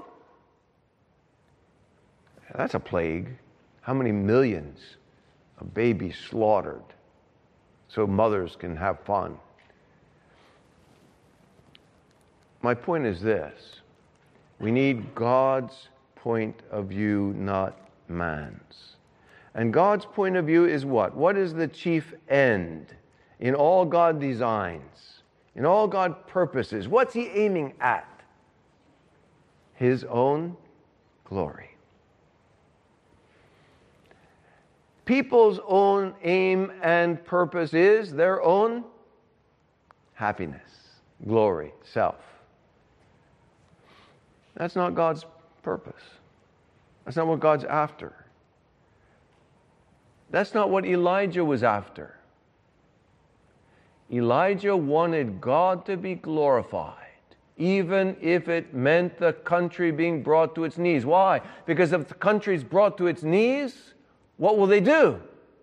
That's a plague. How many millions of babies slaughtered so mothers can have fun? My point is this. We need God's point of view, not man's. And God's point of view is what? What is the chief end in all God designs, in all God purposes? What's He aiming at? His own glory. People's own aim and purpose is their own happiness, glory, self. That's not God's purpose. That's not what God's after. That's not what Elijah was after. Elijah wanted God to be glorified, even if it meant the country being brought to its knees. Why? Because if the country's brought to its knees, what will they do?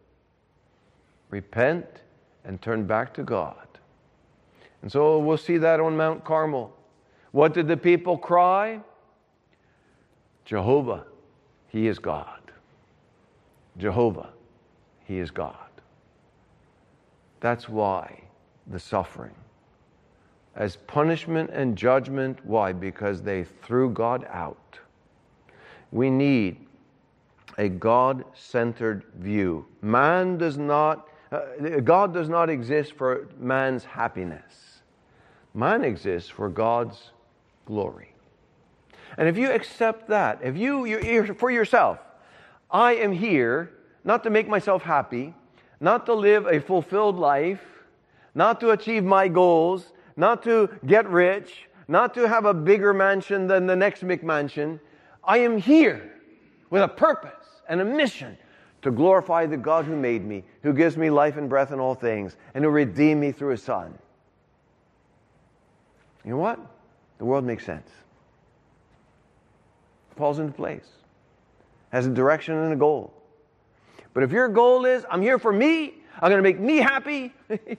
Repent and turn back to God. And so we'll see that on Mount Carmel. What did the people cry? Jehovah, He is God. Jehovah, He is God. That's why the suffering. As punishment and judgment, why? Because they threw God out. We need a God-centered view. Man does not, uh, God does not exist for man's happiness. Man exists for God's glory. And if you accept that, if you, you're, for yourself, I am here not to make myself happy, not to live a fulfilled life, not to achieve my goals, not to get rich, not to have a bigger mansion than the next McMansion. I am here with a purpose and a mission to glorify the God who made me, who gives me life and breath in all things, and who redeemed me through His Son. You know what? The world makes sense. Falls into place. Has a direction and a goal. But if your goal is, I'm here for me, I'm going to make me happy,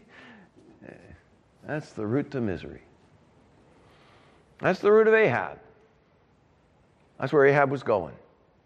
that's the route to misery. That's the route of Ahab. That's where Ahab was going.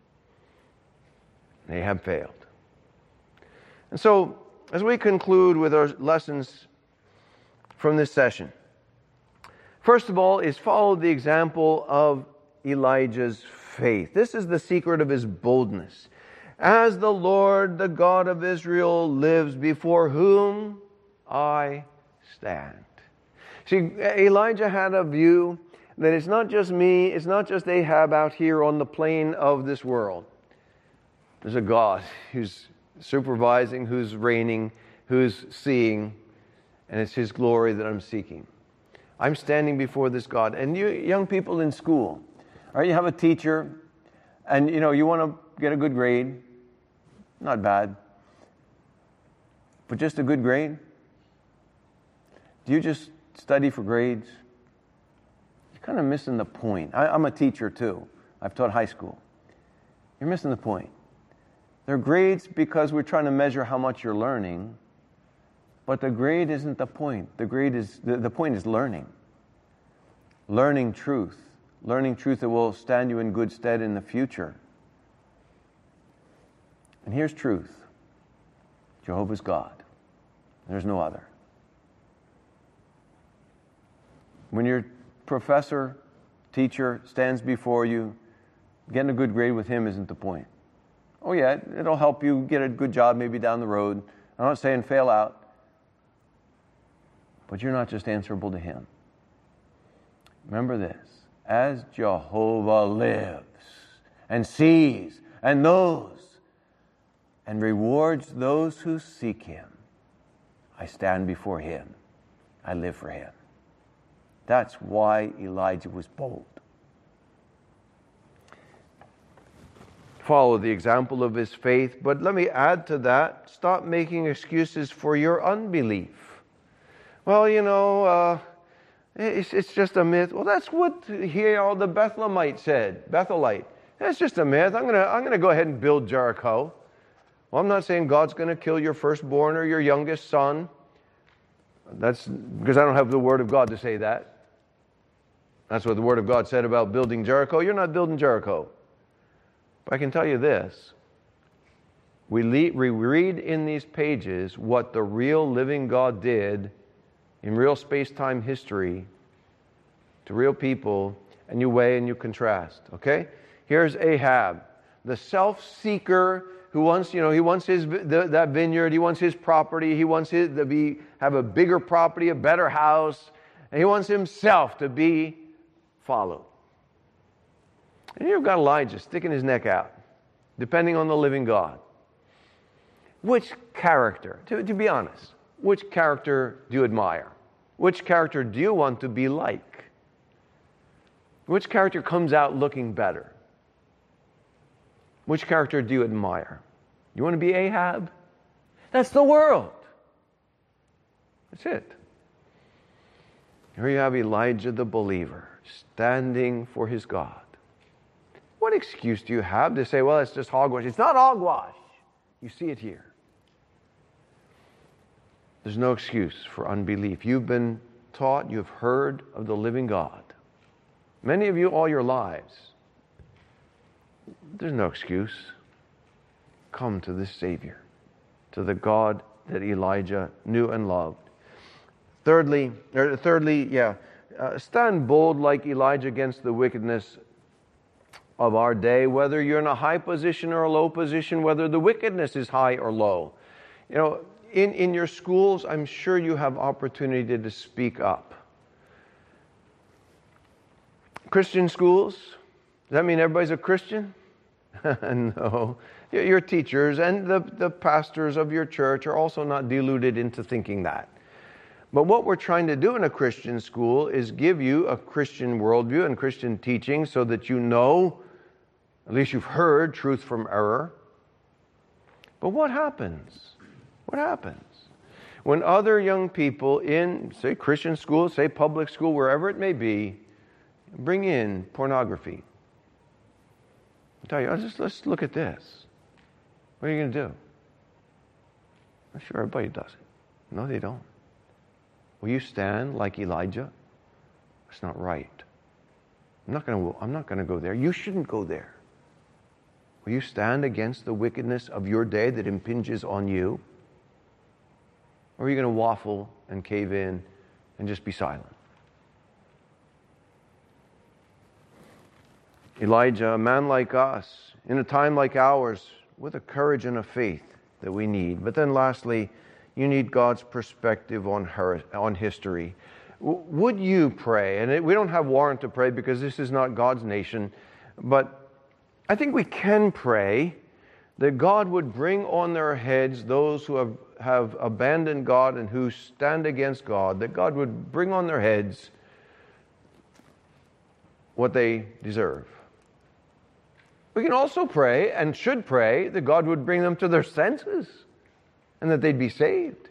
And Ahab failed. And so, as we conclude with our lessons from this session, first of all is follow the example of Elijah's faith. This is the secret of his boldness. As the Lord, the God of Israel, lives, before whom I stand. See, Elijah had a view that it's not just me, it's not just Ahab out here on the plane of this world. There's a God who's supervising, who's reigning, who's seeing, and it's His glory that I'm seeking. I'm standing before this God. And you young people in school, all right, you have a teacher, and you know you want to get a good grade. Not bad. But just a good grade? Do you just study for grades? You're kind of missing the point. I, I'm a teacher too. I've taught high school. You're missing the point. They're grades because we're trying to measure how much you're learning, but the grade isn't the point. The grade is the, the point is learning. Learning truth. Learning truth that will stand you in good stead in the future. And here's truth. Jehovah's God. There's no other. When your professor, teacher stands before you, getting a good grade with him isn't the point. Oh yeah, it'll help you get a good job maybe down the road. I'm not saying fail out. But you're not just answerable to him. Remember this. As Jehovah lives and sees and knows and rewards those who seek him, I stand before him. I live for him. That's why Elijah was bold. Follow the example of his faith, but let me add to that, stop making excuses for your unbelief. Well, you know, uh, it's, it's just a myth. Well, that's what here all the Bethlehemite said, Bethelite. That's just a myth. I'm gonna, I'm gonna go ahead and build Jericho. Well, I'm not saying God's going to kill your firstborn or your youngest son. That's because I don't have the Word of God to say that. That's what the Word of God said about building Jericho. You're not building Jericho. But I can tell you this. We, le- we read in these pages what the real living God did in real space-time history to real people, and you weigh and you contrast. Okay? Here's Ahab, the self-seeker who wants, you know, he wants his the, that vineyard, he wants his property, he wants his to be have a bigger property, a better house, and he wants himself to be followed. And you've got Elijah sticking his neck out, depending on the living God. Which character, to, to be honest, which character do you admire? Which character do you want to be like? Which character comes out looking better? Which character do you admire? You want to be Ahab? That's the world. That's it. Here you have Elijah the believer standing for his God. What excuse do you have to say, well, it's just hogwash? It's not hogwash. You see it here. There's no excuse for unbelief. You've been taught, you've heard of the living God. Many of you all your lives. There's no excuse. Come to this Savior, to the God that Elijah knew and loved. Thirdly, or thirdly, yeah, uh, stand bold like Elijah against the wickedness of our day, whether you're in a high position or a low position, whether the wickedness is high or low. You know, in, in your schools, I'm sure you have opportunity to speak up. Christian schools, does that mean everybody's a Christian? No. Your teachers and the, the pastors of your church are also not deluded into thinking that. But what we're trying to do in a Christian school is give you a Christian worldview and Christian teaching so that you know, at least you've heard truth from error. But what happens? What happens? When other young people in, say, Christian school, say public school, wherever it may be, bring in pornography. I'll tell you, let's just let's look at this. What are you going to do? I'm sure everybody does it. No, they don't. Will you stand like Elijah? That's not right. I'm not going to, I'm not going to go there. You shouldn't go there. Will you stand against the wickedness of your day that impinges on you? Or are you going to waffle and cave in and just be silent? Elijah, a man like us, in a time like ours, with a courage and a faith that we need. But then lastly, you need God's perspective on her, on history. W- would you pray? And it, we don't have warrant to pray because this is not God's nation, but I think we can pray that God would bring on their heads those who have, have abandoned God and who stand against God, that God would bring on their heads what they deserve. We can also pray, and should pray, that God would bring them to their senses and that they'd be saved.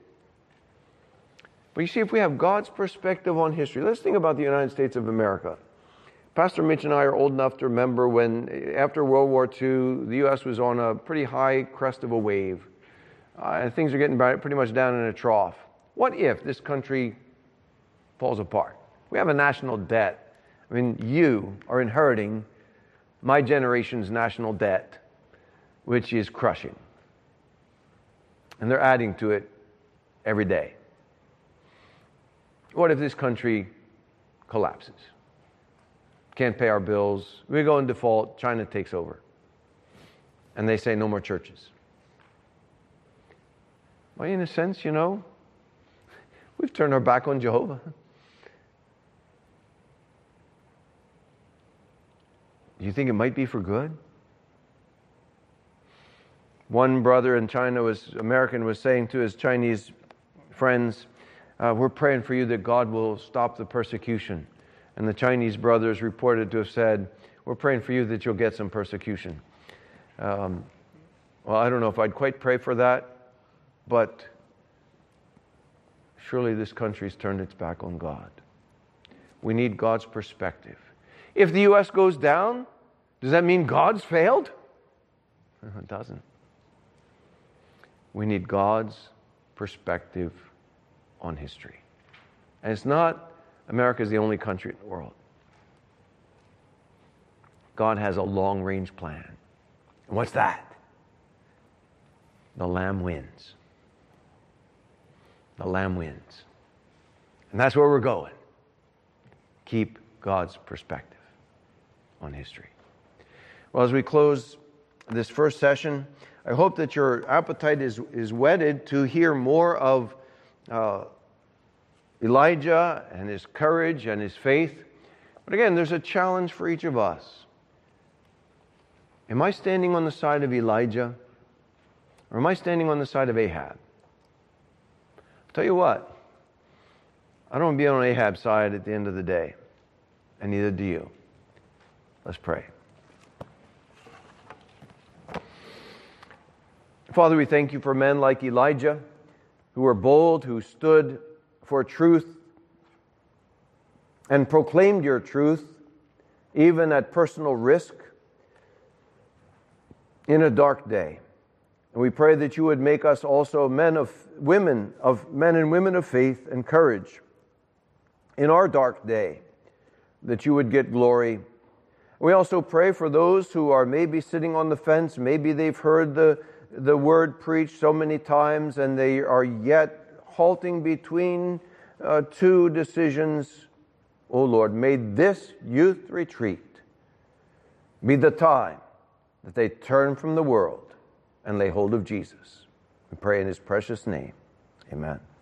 But you see, if we have God's perspective on history, let's think about the United States of America. Pastor Mitch and I are old enough to remember when, after World War Two, the U S was on a pretty high crest of a wave. Uh, and things are getting pretty much down in a trough. What if this country falls apart? We have a national debt. I mean, you are inheriting my generation's national debt, which is crushing. And they're adding to it every day. What if this country collapses? Can't pay our bills. We go in default. China takes over. And they say no more churches. Well, in a sense, you know, we've turned our back on Jehovah. Do you think it might be for good? One brother in China was, American, was saying to his Chinese friends, uh, we're praying for you that God will stop the persecution. And the Chinese brothers reported to have said, we're praying for you that you'll get some persecution. Um, well, I don't know if I'd quite pray for that, but surely this country's turned its back on God. We need God's perspective. If the U S goes down, does that mean God's failed? It doesn't. We need God's perspective on history. And it's not America's the only country in the world. God has a long-range plan. And what's that? The Lamb wins. The Lamb wins. And that's where we're going. Keep God's perspective on history. Well, as we close this first session, I hope that your appetite is, is whetted to hear more of uh, Elijah and his courage and his faith. But again, there's a challenge for each of us. Am I standing on the side of Elijah, or am I standing on the side of Ahab? I'll tell you what, I don't want to be on Ahab's side at the end of the day, and neither do you. Let's pray. Father, we thank you for men like Elijah, who were bold, who stood for truth and proclaimed your truth, even at personal risk, in a dark day. And we pray that you would make us also men of women, of men and women of faith and courage in our dark day, that you would get glory. We also pray for those who are maybe sitting on the fence, maybe they've heard the the word preached so many times and they are yet halting between uh, two decisions. Oh Lord, may this youth retreat be the time that they turn from the world and lay hold of Jesus. We pray in his precious name. Amen.